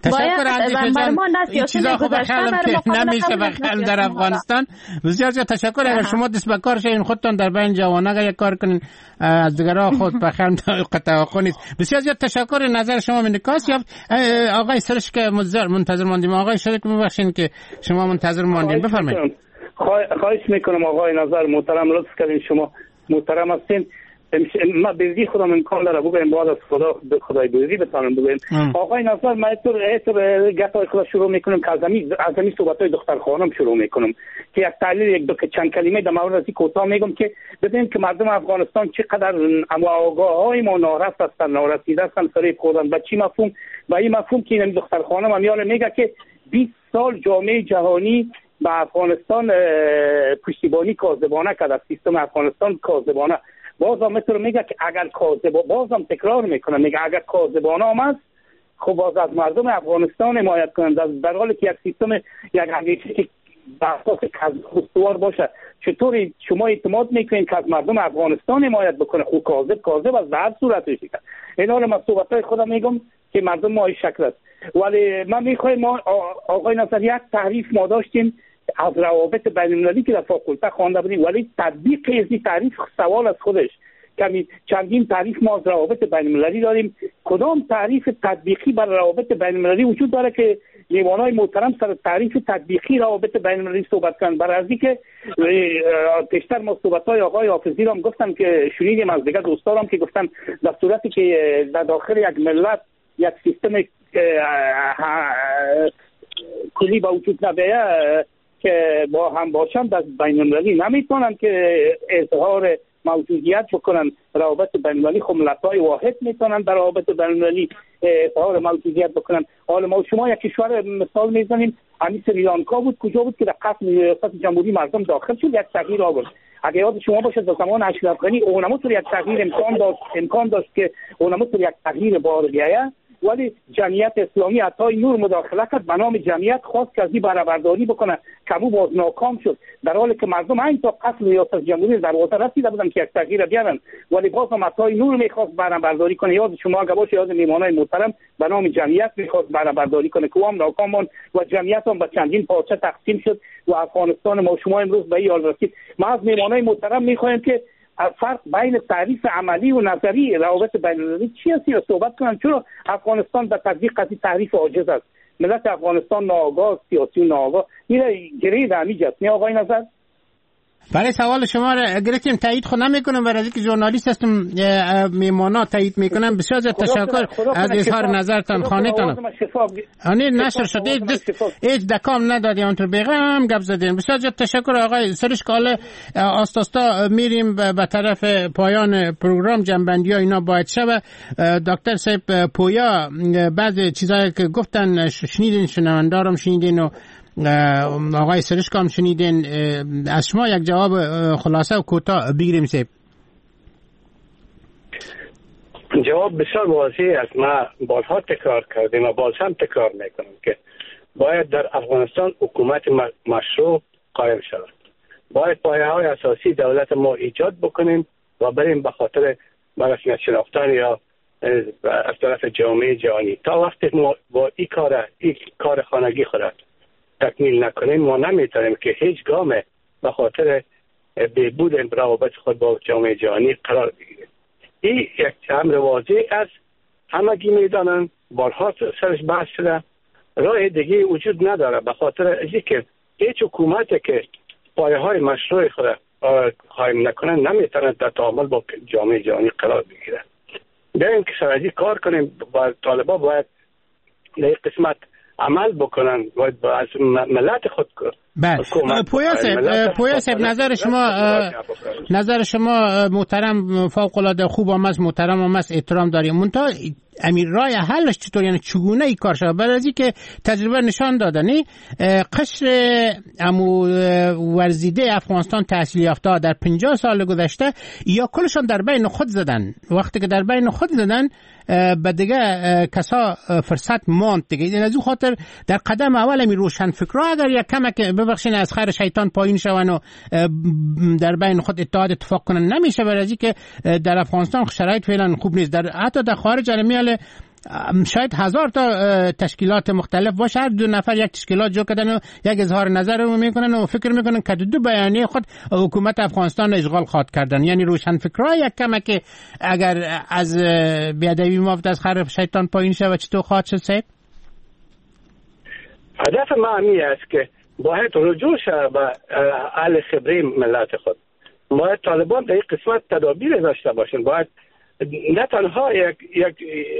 E: تشکر اندیشه جان. این چیزا خوب خیالم که نمیشه بخیال در افغانستان. بسیار زیاد تشکر. اگر شما دست به کار شین خودتان در بین جوانان یک کار کنین، از دیگرها خود بخیال توقع نیست. بسیار زیاد تشکر. نظر شما منعکس یافت. آقای سرش که منتظر ماندیم. آقای شریک ببخشید که شما منتظر ماندیم، بفرمایید.
H: خواهش میکنم آقای نظر محترم، لطف کردین، شما محترم هستین. ما بزی خودم امکان داره بگویم، بعد از خدای بزی بتانم بگویم. آقای نظر من ایتر گفتای خدا شروع میکنم که از همین صحبتای دختر خانم شروع میکنم که یک تحلیل یک دو چند کلمه در مورد از این کوتاه میگم که ببینیم که مردم افغانستان چقدر آگاهی ما نارس هستن، نارسیده هستن، فریب خوردن. به چی مفهوم؟ به این مفهوم که این دختر خانم امیال میگه که 20 سال جامعه جهانی به افغانستان پشتیبانی کاذبانه کرده، سیستم افغانستان کاذبانه. بازم مثل میگه که اگر بازم تکرار میکنه، میگه اگر کاذبانه هم است، خب باز از مردم افغانستان حمایت کنند، در حالی که یک سیستم یک اندیشه که به اساس استوار باشه. چطوری شما اعتماد میکنین که از مردم افغانستان حمایت بکنه؟ خب کاذب از هر صورتش میگه. این حال من صحبتای خودم میگم که مردم ما شکل است. ولی من میخوایم ما آقای نصر یک تعریف ما داشتیم از روابط بین‌المللی که در فاکولته خوانده بودیم، ولی تطبیق این تعریف سوال از خودش. کمی چندین تعریف ما از روابط بین‌المللی داریم، کدام تعریف تطبیقی بر روابط بین‌المللی وجود داره که لیوانای محترم سر تعریف تطبیقی روابط بین‌المللی صحبت کنند؟ برای ازی که پیشتر ما صحبت‌های آقای حافظی رو هم گفتم که شنیدیم از دیگه دوستانم که گفتن در صورتی که در داخل یک ملت یک سیستم کلی با وجود نبیه که با هم باشن در بین‌المللی نمیتونن که اظهار موجودیت بکنن. روابط بین‌المللی خب ملت‌های واحد میتونن در روابط بین‌المللی اظهار موجودیت بکنن. حالا ما شما یک کشور مثال میزنیم، همین سریلانکا بود، کجا بود که در قسم ریاست جمهوری مردم داخل شد، یک تغییر آورد. اگه یاد شما باشه در زمان اشرف غنی اونم تو یک تغییر امکان داشت که اونم تو یک تغییر بار بیاید، ولی جمعیت اسلامی عطای نور مداخله کرد، به نام جمعیت خواست که از این برآورداری بکنه، کمو باز ناکام شد، در حالی که مردم این تا قتل ریاست جمهوری در واقع رسیده بودن که یک تغییر بیارن، ولی باز هم عطای نور میخواست برآورداری کنه. یاد شما اگه باشه، یاد میمانای محترم به نام جمعیت میخواست برآورداری کنه که هم ناکام ماند و جمعیت هم به چندین پارچه تقسیم شد و افغانستان ما شما امروز به این حال رسید. ما از میمانای محترم میخوایم که فرق بین تعریف عملی و نظری روابط بین‌المللی چی است رو صحبت کنن، چرا افغانستان در تطبیق از تعریف عاجز است. ملت افغانستان ناآگاه، سیاسی و ناآگاه، میره گره در همیجاست. نه آقای نظر؟
E: برای سوال شما را گرفتیم، تایید خود نمیکنم، برای اینکه ژورنالیست هستم میمانا تایید میکنم. بسیار زیاد تشکر از اظهار نظرتان. خانه‌تان آنی نشر شد، هیچ دکام ندادی اونطور بگم گپ زدین. بسیار زیاد تشکر آقای سرش کاله. آستاستا میریم به طرف پایان پروگرام، جنبندی ها اینا باید شوه. دکتر صاحب پویا بعضی چیزایی که گفتن شنیدین، شنوندارم شنیدین و آقای سرشک هم شنیدین. از شما یک جواب خلاصه و کوتاه بگیریم صاحب.
H: جواب بسیار واضح است. ما بارها تکرار کردیم و باز هم تکرار میکنم که باید در افغانستان حکومت مشروع قائم شود. باید پایه‌های اساسی دولت ما ایجاد بکنیم و بریم به خاطر رسمیت شناختن یا از طرف جامعه جهانی. تا وقتی ما با این کار خانگی خودت تکمیل نکنیم، ما نمیتونیم که هیچ گام به خاطر بهبود روابط خود با جامعه جهانی قرار بگیریم. این یک امر واضح است، همگی میدانند، بارها سرش بحث شده. راه دیگه وجود نداره، به خاطر اینکه هیچ حکومتی که پایه‌های مشروع خود قائم نکنه نمیتونه در تعامل با جامعه جهانی قرار بگیره. بیایم که سرازی کار کنیم، با طالبان باید در قسمت عمل بکنن، باید از ملت خود
E: پویا صاحب نظر شما محترم فوق العاده خوب هم است، محترم هم است، احترام داریم. منتها امیر رای حلش چطور، یعنی چگونه ای کار شد؟ برای از که تجربه نشان داده نه قشر امو ورزیده افغانستان تحصیل یافته در 50 سال گذشته یا کلشان در بین خود زدن. وقتی که در بین خود زدن به دیگه کسا فرصت ماند دیگه. از اون خاطر در قدم اول می روشن فکرها اگر یک کمک ببخشین از خیر شیطان پایین شون و در بین خود اتحاد اتفاق کنن نمیشه. برای از که در افغانستان شرایط فعلا خوب نیست. در حتی در خارج میال شاید 1000 تا تشکیلات مختلف باشه، هر دو نفر یک تشکیلات جو کردن و یک اظهار نظر رو میکنن و فکر میکنن که دو بیانیه خود حکومت افغانستان اشغال خواد کردن. یعنی روشن فکرها یک کمه که اگر از بیادبی مافت از خرف شیطان پایین شود چطور خواهد شد صاحب؟
H: هدف ما همی است که باید رجوع شود به اهل خبره ملت خود. باید طالبان در این قسمت تدابیر داشته باشند. باید نه تنها یک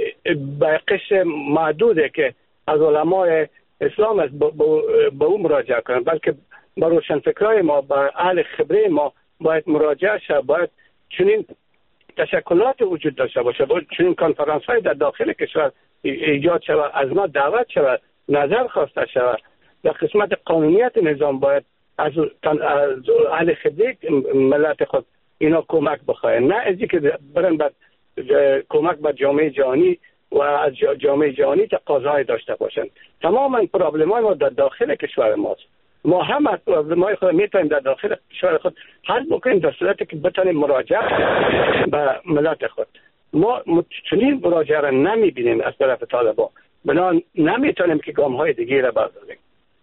H: قشر محدوده که از علمای اسلام است به اون مراجعه کنند، بلکه با روشنفکرای ما، با اهل خبره ما باید مراجعه شود. باید چنین تشکلات وجود داشته باشه، باید چنین کنفرانس های در داخل کشور ایجاد شود، از ما دعوت شود، نظر خواسته شود. در قسمت قانونیت نظام باید از اهل خبره ملت خود اینا کمک بخواهند، نه ازی که برن بعد کمک به جامعه جهانی و از جامعه جهانی تقاضای داشته باشند. تماما پرابلم‌های ما در داخل کشور ماست. ما هم از پرابلم‌های خود میتونیم در داخل کشور خود حل بکنیم در صورتی که بتونیم مراجعه به ملت خود. ما چنین مراجعه را نمیبینیم از طرف طالبان، بنابراین نمیتونیم که گام‌های دیگه را برداریم.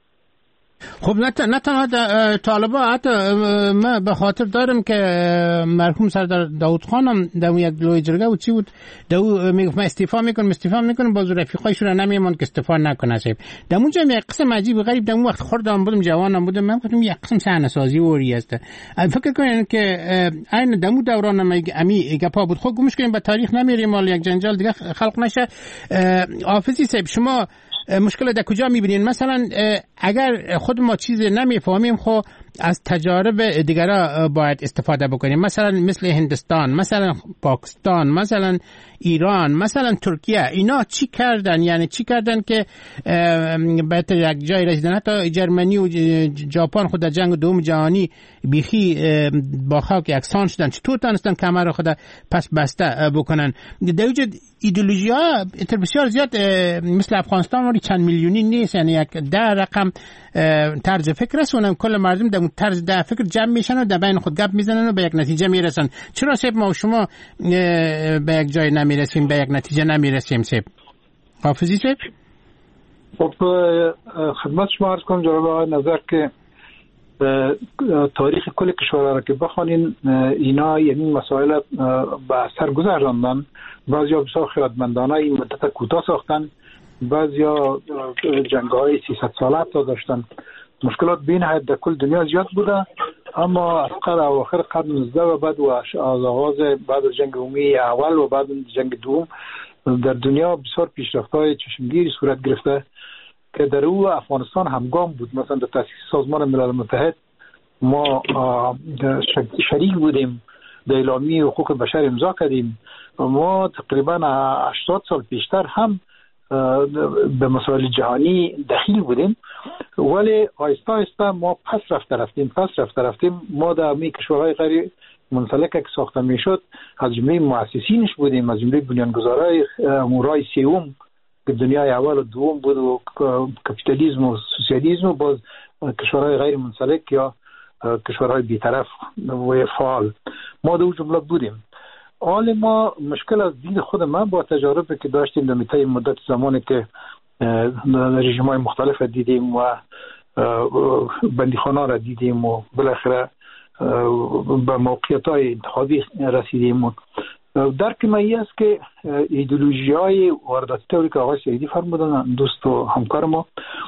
E: خب نه تنها طالبان، حتی من به خاطر دارم که مرحوم سردار داود خانم در یک لوی جرگه و چی بود دو میگفت من استعفا میکنم باز رفیقایشون را نمیموند که استعفا نکنه. در اونجا یک قسم عجیب غریب در اون وقت خوردم بودم، جوانم بودم، من گفتم یک قسم صحنه سازی وری است. فکر کنین که این دمو دوران امی گپا بود. خب گوش کنیم به تاریخ نمیریم، مال یک جنجال دیگه خلق نشه. حافظی صاحب شما مشکل در کجا میبینین؟ مثلا اگر خود ما چیز نمیفهمیم خب از تجارب دیگرها باید استفاده بکنیم، مثلا مثل هندستان، مثلا پاکستان، مثلا ایران، مثلا ترکیه. اینا چی کردن؟ یعنی چی کردن که به یک جای رسیدن؟ حتی جرمنی و ژاپن خود در جنگ دوم جهانی بیخی با خاک یکسان شدن، چطور تونستن کمر خود پس بسته بکنن؟ در وجود ایدئولوژی ها بسیار زیاد مثل افغانستان ولی چند میلیونی نیست، یعنی یک ده رقم طرز فکر رسونن، کل مردم در طرز ده فکر جمع میشن و در بین خود گپ میزنن و به یک نتیجه میرسن. چرا صاحب ما و شما به یک جای نمیرسیم، به یک نتیجه نمیرسیم صاحب؟ حافظی صاحب؟
G: خب خدمت شما عرض کنم جناب آقای نظر که تاریخ کل کشورها را که بخوانین اینا یعنی مسائل به سر گذراندن. بعضیا بسیار خردمندانه این مدت کوتاه ساختن، بعضیا جنگ‌های 300 ساله تا داشتن. مشکلات بین حد در کل دنیا زیاد بوده، اما از اواخر قرن 19 و بعد و از آغاز بعد از جنگ عمومی اول و بعد جنگ دوم در دنیا بسیار پیشرفت‌های چشمگیری صورت گرفته که در او افغانستان همگام بود. مثلا در تأسیس سازمان ملل متحد ما شریک بودیم، در اعلامیه حقوق بشر امضا کردیم. ما تقریبا 80 سال پیشتر هم به مسائل جهانی دخیل بودیم، ولی آهسته آهسته ما پس رفته رفتیم. ما در می کشورهای غیر منسلک که ساخته میشد از جمله مؤسسینش بودیم، از جمله بنیانگذارای امورای سوم که دنیای اول و دوم بود و کپیتالیسم و سوسیالیسم، و باز کشورهای غیر منسلک یا کشورهای بی‌طرف و فعال ما در جمله بودیم. حال ما مشکل از دید خود من با تجاربی که داشتیم در طی مدت زمانی که رژیم‌های مختلف دیدیم و بندیخانه‌ها را دیدیم و بالاخره به موقعیت‌های انتخابی رسیدیم و درک من این است که ایدئولوژی‌های وارداتی طوری که آقای سعیدی فرمودن، دوست و همکار ما،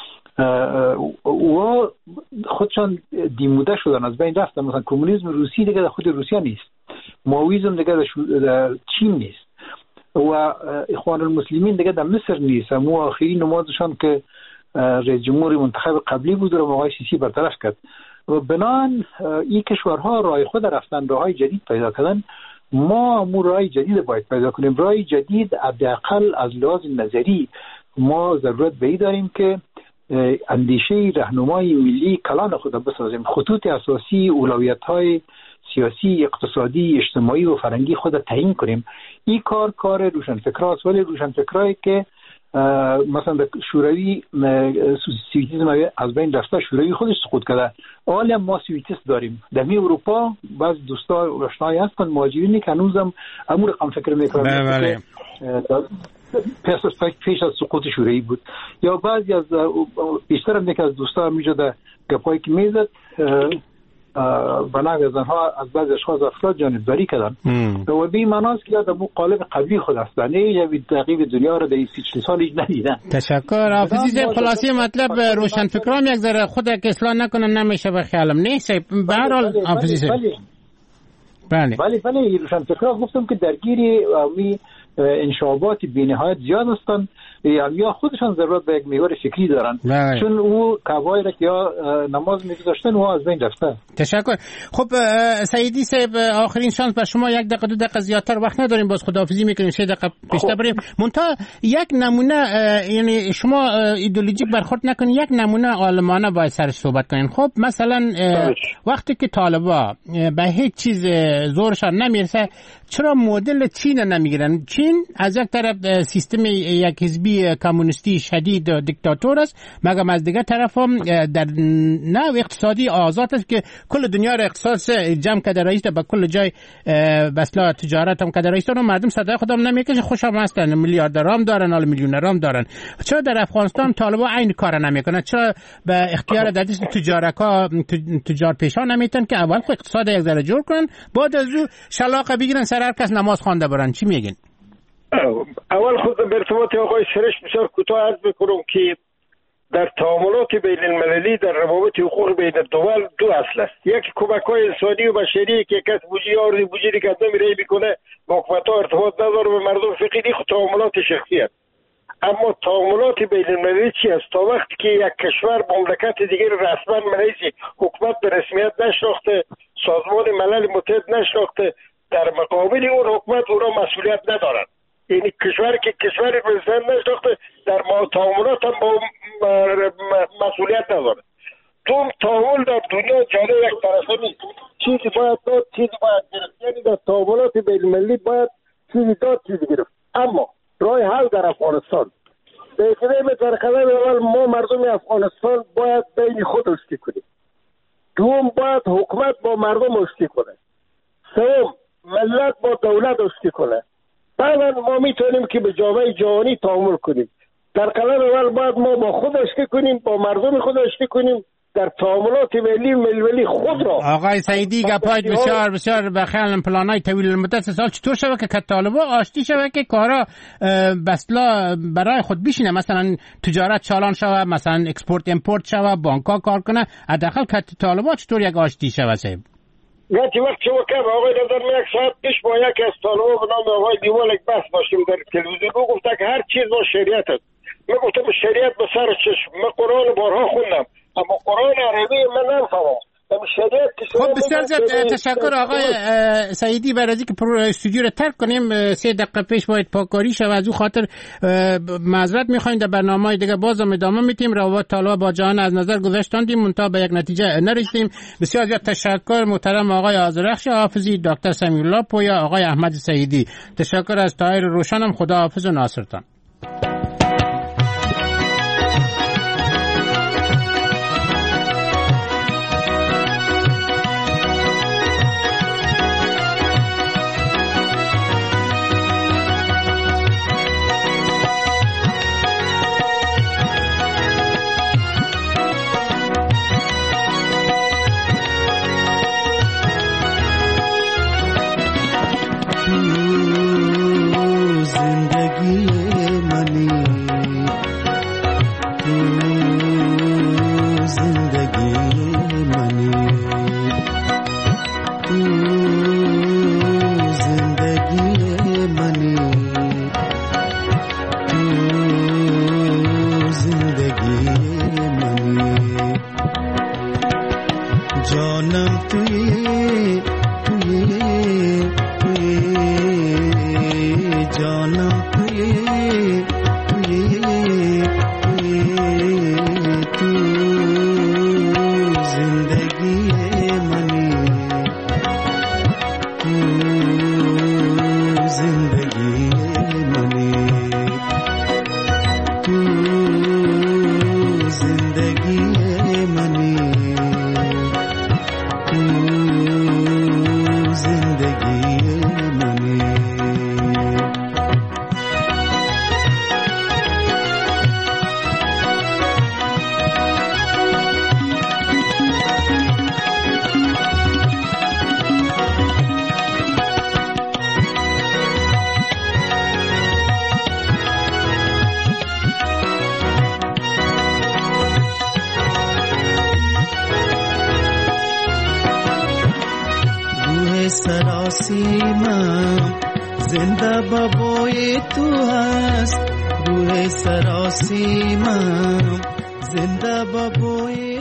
G: و خودشان دیموده شدن، از بین رفتن. مثلا کمونیسم روسی دیگه در خود روسیه نیست، ماویزم دیگه در چین نیست و اخوان المسلمین دیگه در مصر نیست. مو آخرین نمازشان که رئیس جمهور منتخب قبلی بود رو آقای سیسی برطرف کرد. و بنان این کشورها راه خود رفتن، راههای جدید پیدا کردن. ما راه جدید باید پیدا کنیم، راه جدید حداقل از لحاظ نظری. ما ضرورت به این داریم که اندیشه راهنمای ملی کلان خود بسازیم، خطوط اساسی اولویت‌های سیاسی، اقتصادی، اجتماعی و فرهنگی خود تعیین کنیم. این کار روشنفکراست، ولی روشنفکرایی که مثلا شوروی سوسیالیسم از بین رفته، شوروی خودش سقوط کرده، حالا ما سوسیالیست داریم. در اروپا بعض دوستا و آشنایی هستن مهاجرینی که هنوزم امور رقم فکر میکنن. پیش از سقوط شوروی بود. یا بعضی از بیشتر هم از دوستان میجا در گپایی که میزد بنابرای زنها از بعضی اشخاص افراد جانبداری کردن و به این معناست که در قالب قبلی خود هستن یا تغییر دنیا رو در این 30 سال ندیدن.
E: تشکر. حافظی خلاصی مطلب روشن فکرام یک ذره خود که اصلاح نکنن نمیشه به خیالم نیست. به هر حال حافظی
G: بله روشن فکرام گفتم که درگیری انشابات بی‌نهایت زیاد هستند یا خودشان ضرورت به یک محور فکری دارن چون او قواعد که یا نماز می‌گذاشتن و از بین رفته.
E: تشکر. خب سعیدی صاحب آخرین شانس بر شما 1 دقیقه 2 دقیقه زیادتر وقت نداریم باز خداحافظی میکنیم 3 دقیقه پیشتر بریم منتها یک نمونه یعنی شما ایدئولوژیک برخورد نکنید یک نمونه عالمانه باید سرش صحبت کنین. خب مثلا وقتی که طالبا به هیچ چیز زورشان نمیرسه چرا مدل چین نمیگیرن؟ چین از یک طرف سیستم یک حزبی کمونیستی شدید و دیکتاتور است مگر از دیگه طرف هم در نوع اقتصادی آزاد است که کل دنیا را اقتصاد جمع کرده رئیس به کل جای بسلا تجارت هم کرده رئیس و مردم صدای خودم نمیکشه خوشم هستن میلیاردرام دارن حالا میلیونرام دارن. چرا در افغانستان طالبا عین کار نمیکنه؟ چرا به اختیار دست تجار پیشا نمیتن که اول خود اقتصاد یک ذره جور کنن بعد از او شلاقه بگیرن سر هر کس نماز خوانده برن؟ چی میگین؟
I: اول خود به ارتباط آقای سرش بسیار کوتاه عرض میکنم که در تعاملات بین المللی در روابط حقوق بین الدول 2 اصل است. یکی کمک‌های انسانی و بشری که کس بودجه که نمیره میکنه با حکومت‌ها ارتباط نداره به مردم فقیری خود تعاملات شخصی است. اما تعاملات بین المللی چی است؟ تا وقتی که یک کشور مملکت دیگر رسما رئیس حکومت به رسمیت نشناخته سازمان ملل متحد نشناخته در مقابل اون حکومت او را مسئولیت ندارد. یعنی کشوری که کشوری رسمیت نشناخته در تعاملات هم با مسئولیت ندارد. تعامل در دنیا جاره یک طرفه نیست. چیزی باید داد چیزی باید گرفت. یعنی در تعاملات بین المللی باید چیزی داد چیزی گرفت. اما راه حل در افغانستان به اقدام در قدم اول ما مردم افغانستان باید بین خود آشتی کنیم. دوم باید حکومت با مردم آشتی کنه. سوم ملت با دولت آشتی کنه. بعدا ما میتونیم که به جامعه جهانی تعامل کنیم. در قدم اول باید ما با خود آشتی کنیم با مردم خود آشتی کنیم در تعاملات ملی خود را.
E: آقای سعیدی گپایت بسیار بسیار به خیال پلانای طویل المدت سال چطور شوه که طالبا آشتی شوه که کارا بسلا برای خود بشینه مثلا تجارت چالان شوه مثلا اکسپورت امپورت شوه بانک‌ها کار کنه حداقل که طالبا چطور یک آشتی شوه صاحب؟
I: گاتی وقت شما که آقای نظر یک ساعت پیش با یکی از طالبا به نام آقای دیوال یک بحث داشتیم در تلویزیون گفته که هر چیز با شریعت است. من گفتم شریعت به سر چشم من قرآن بارها خوندم اما قرآن عربی من نمی‌فهمم.
E: خب بسیار زیاد تشکر آقای سعیدی برای اینکه استودیو رو ترک کنیم 3 دقیقه پیش باید پاکاری شود از او خاطر معذرت می‌خوایم در برنامه‌های دیگه بازم ادامه میدیم روابط طالبان با جهان از نظر گذاشتیم منتها به یک نتیجه نرسیدیم. بسیار زیاد تشکر محترم آقای آذرخش حافظی دکتر سمیع الله پویا آقای احمد سعیدی. تشکر از طاهر روشنم. خدا حافظ و ناصرتان.
P: سراسیمم، زنده بابای تو هست روح سراسیمم، زنده بابای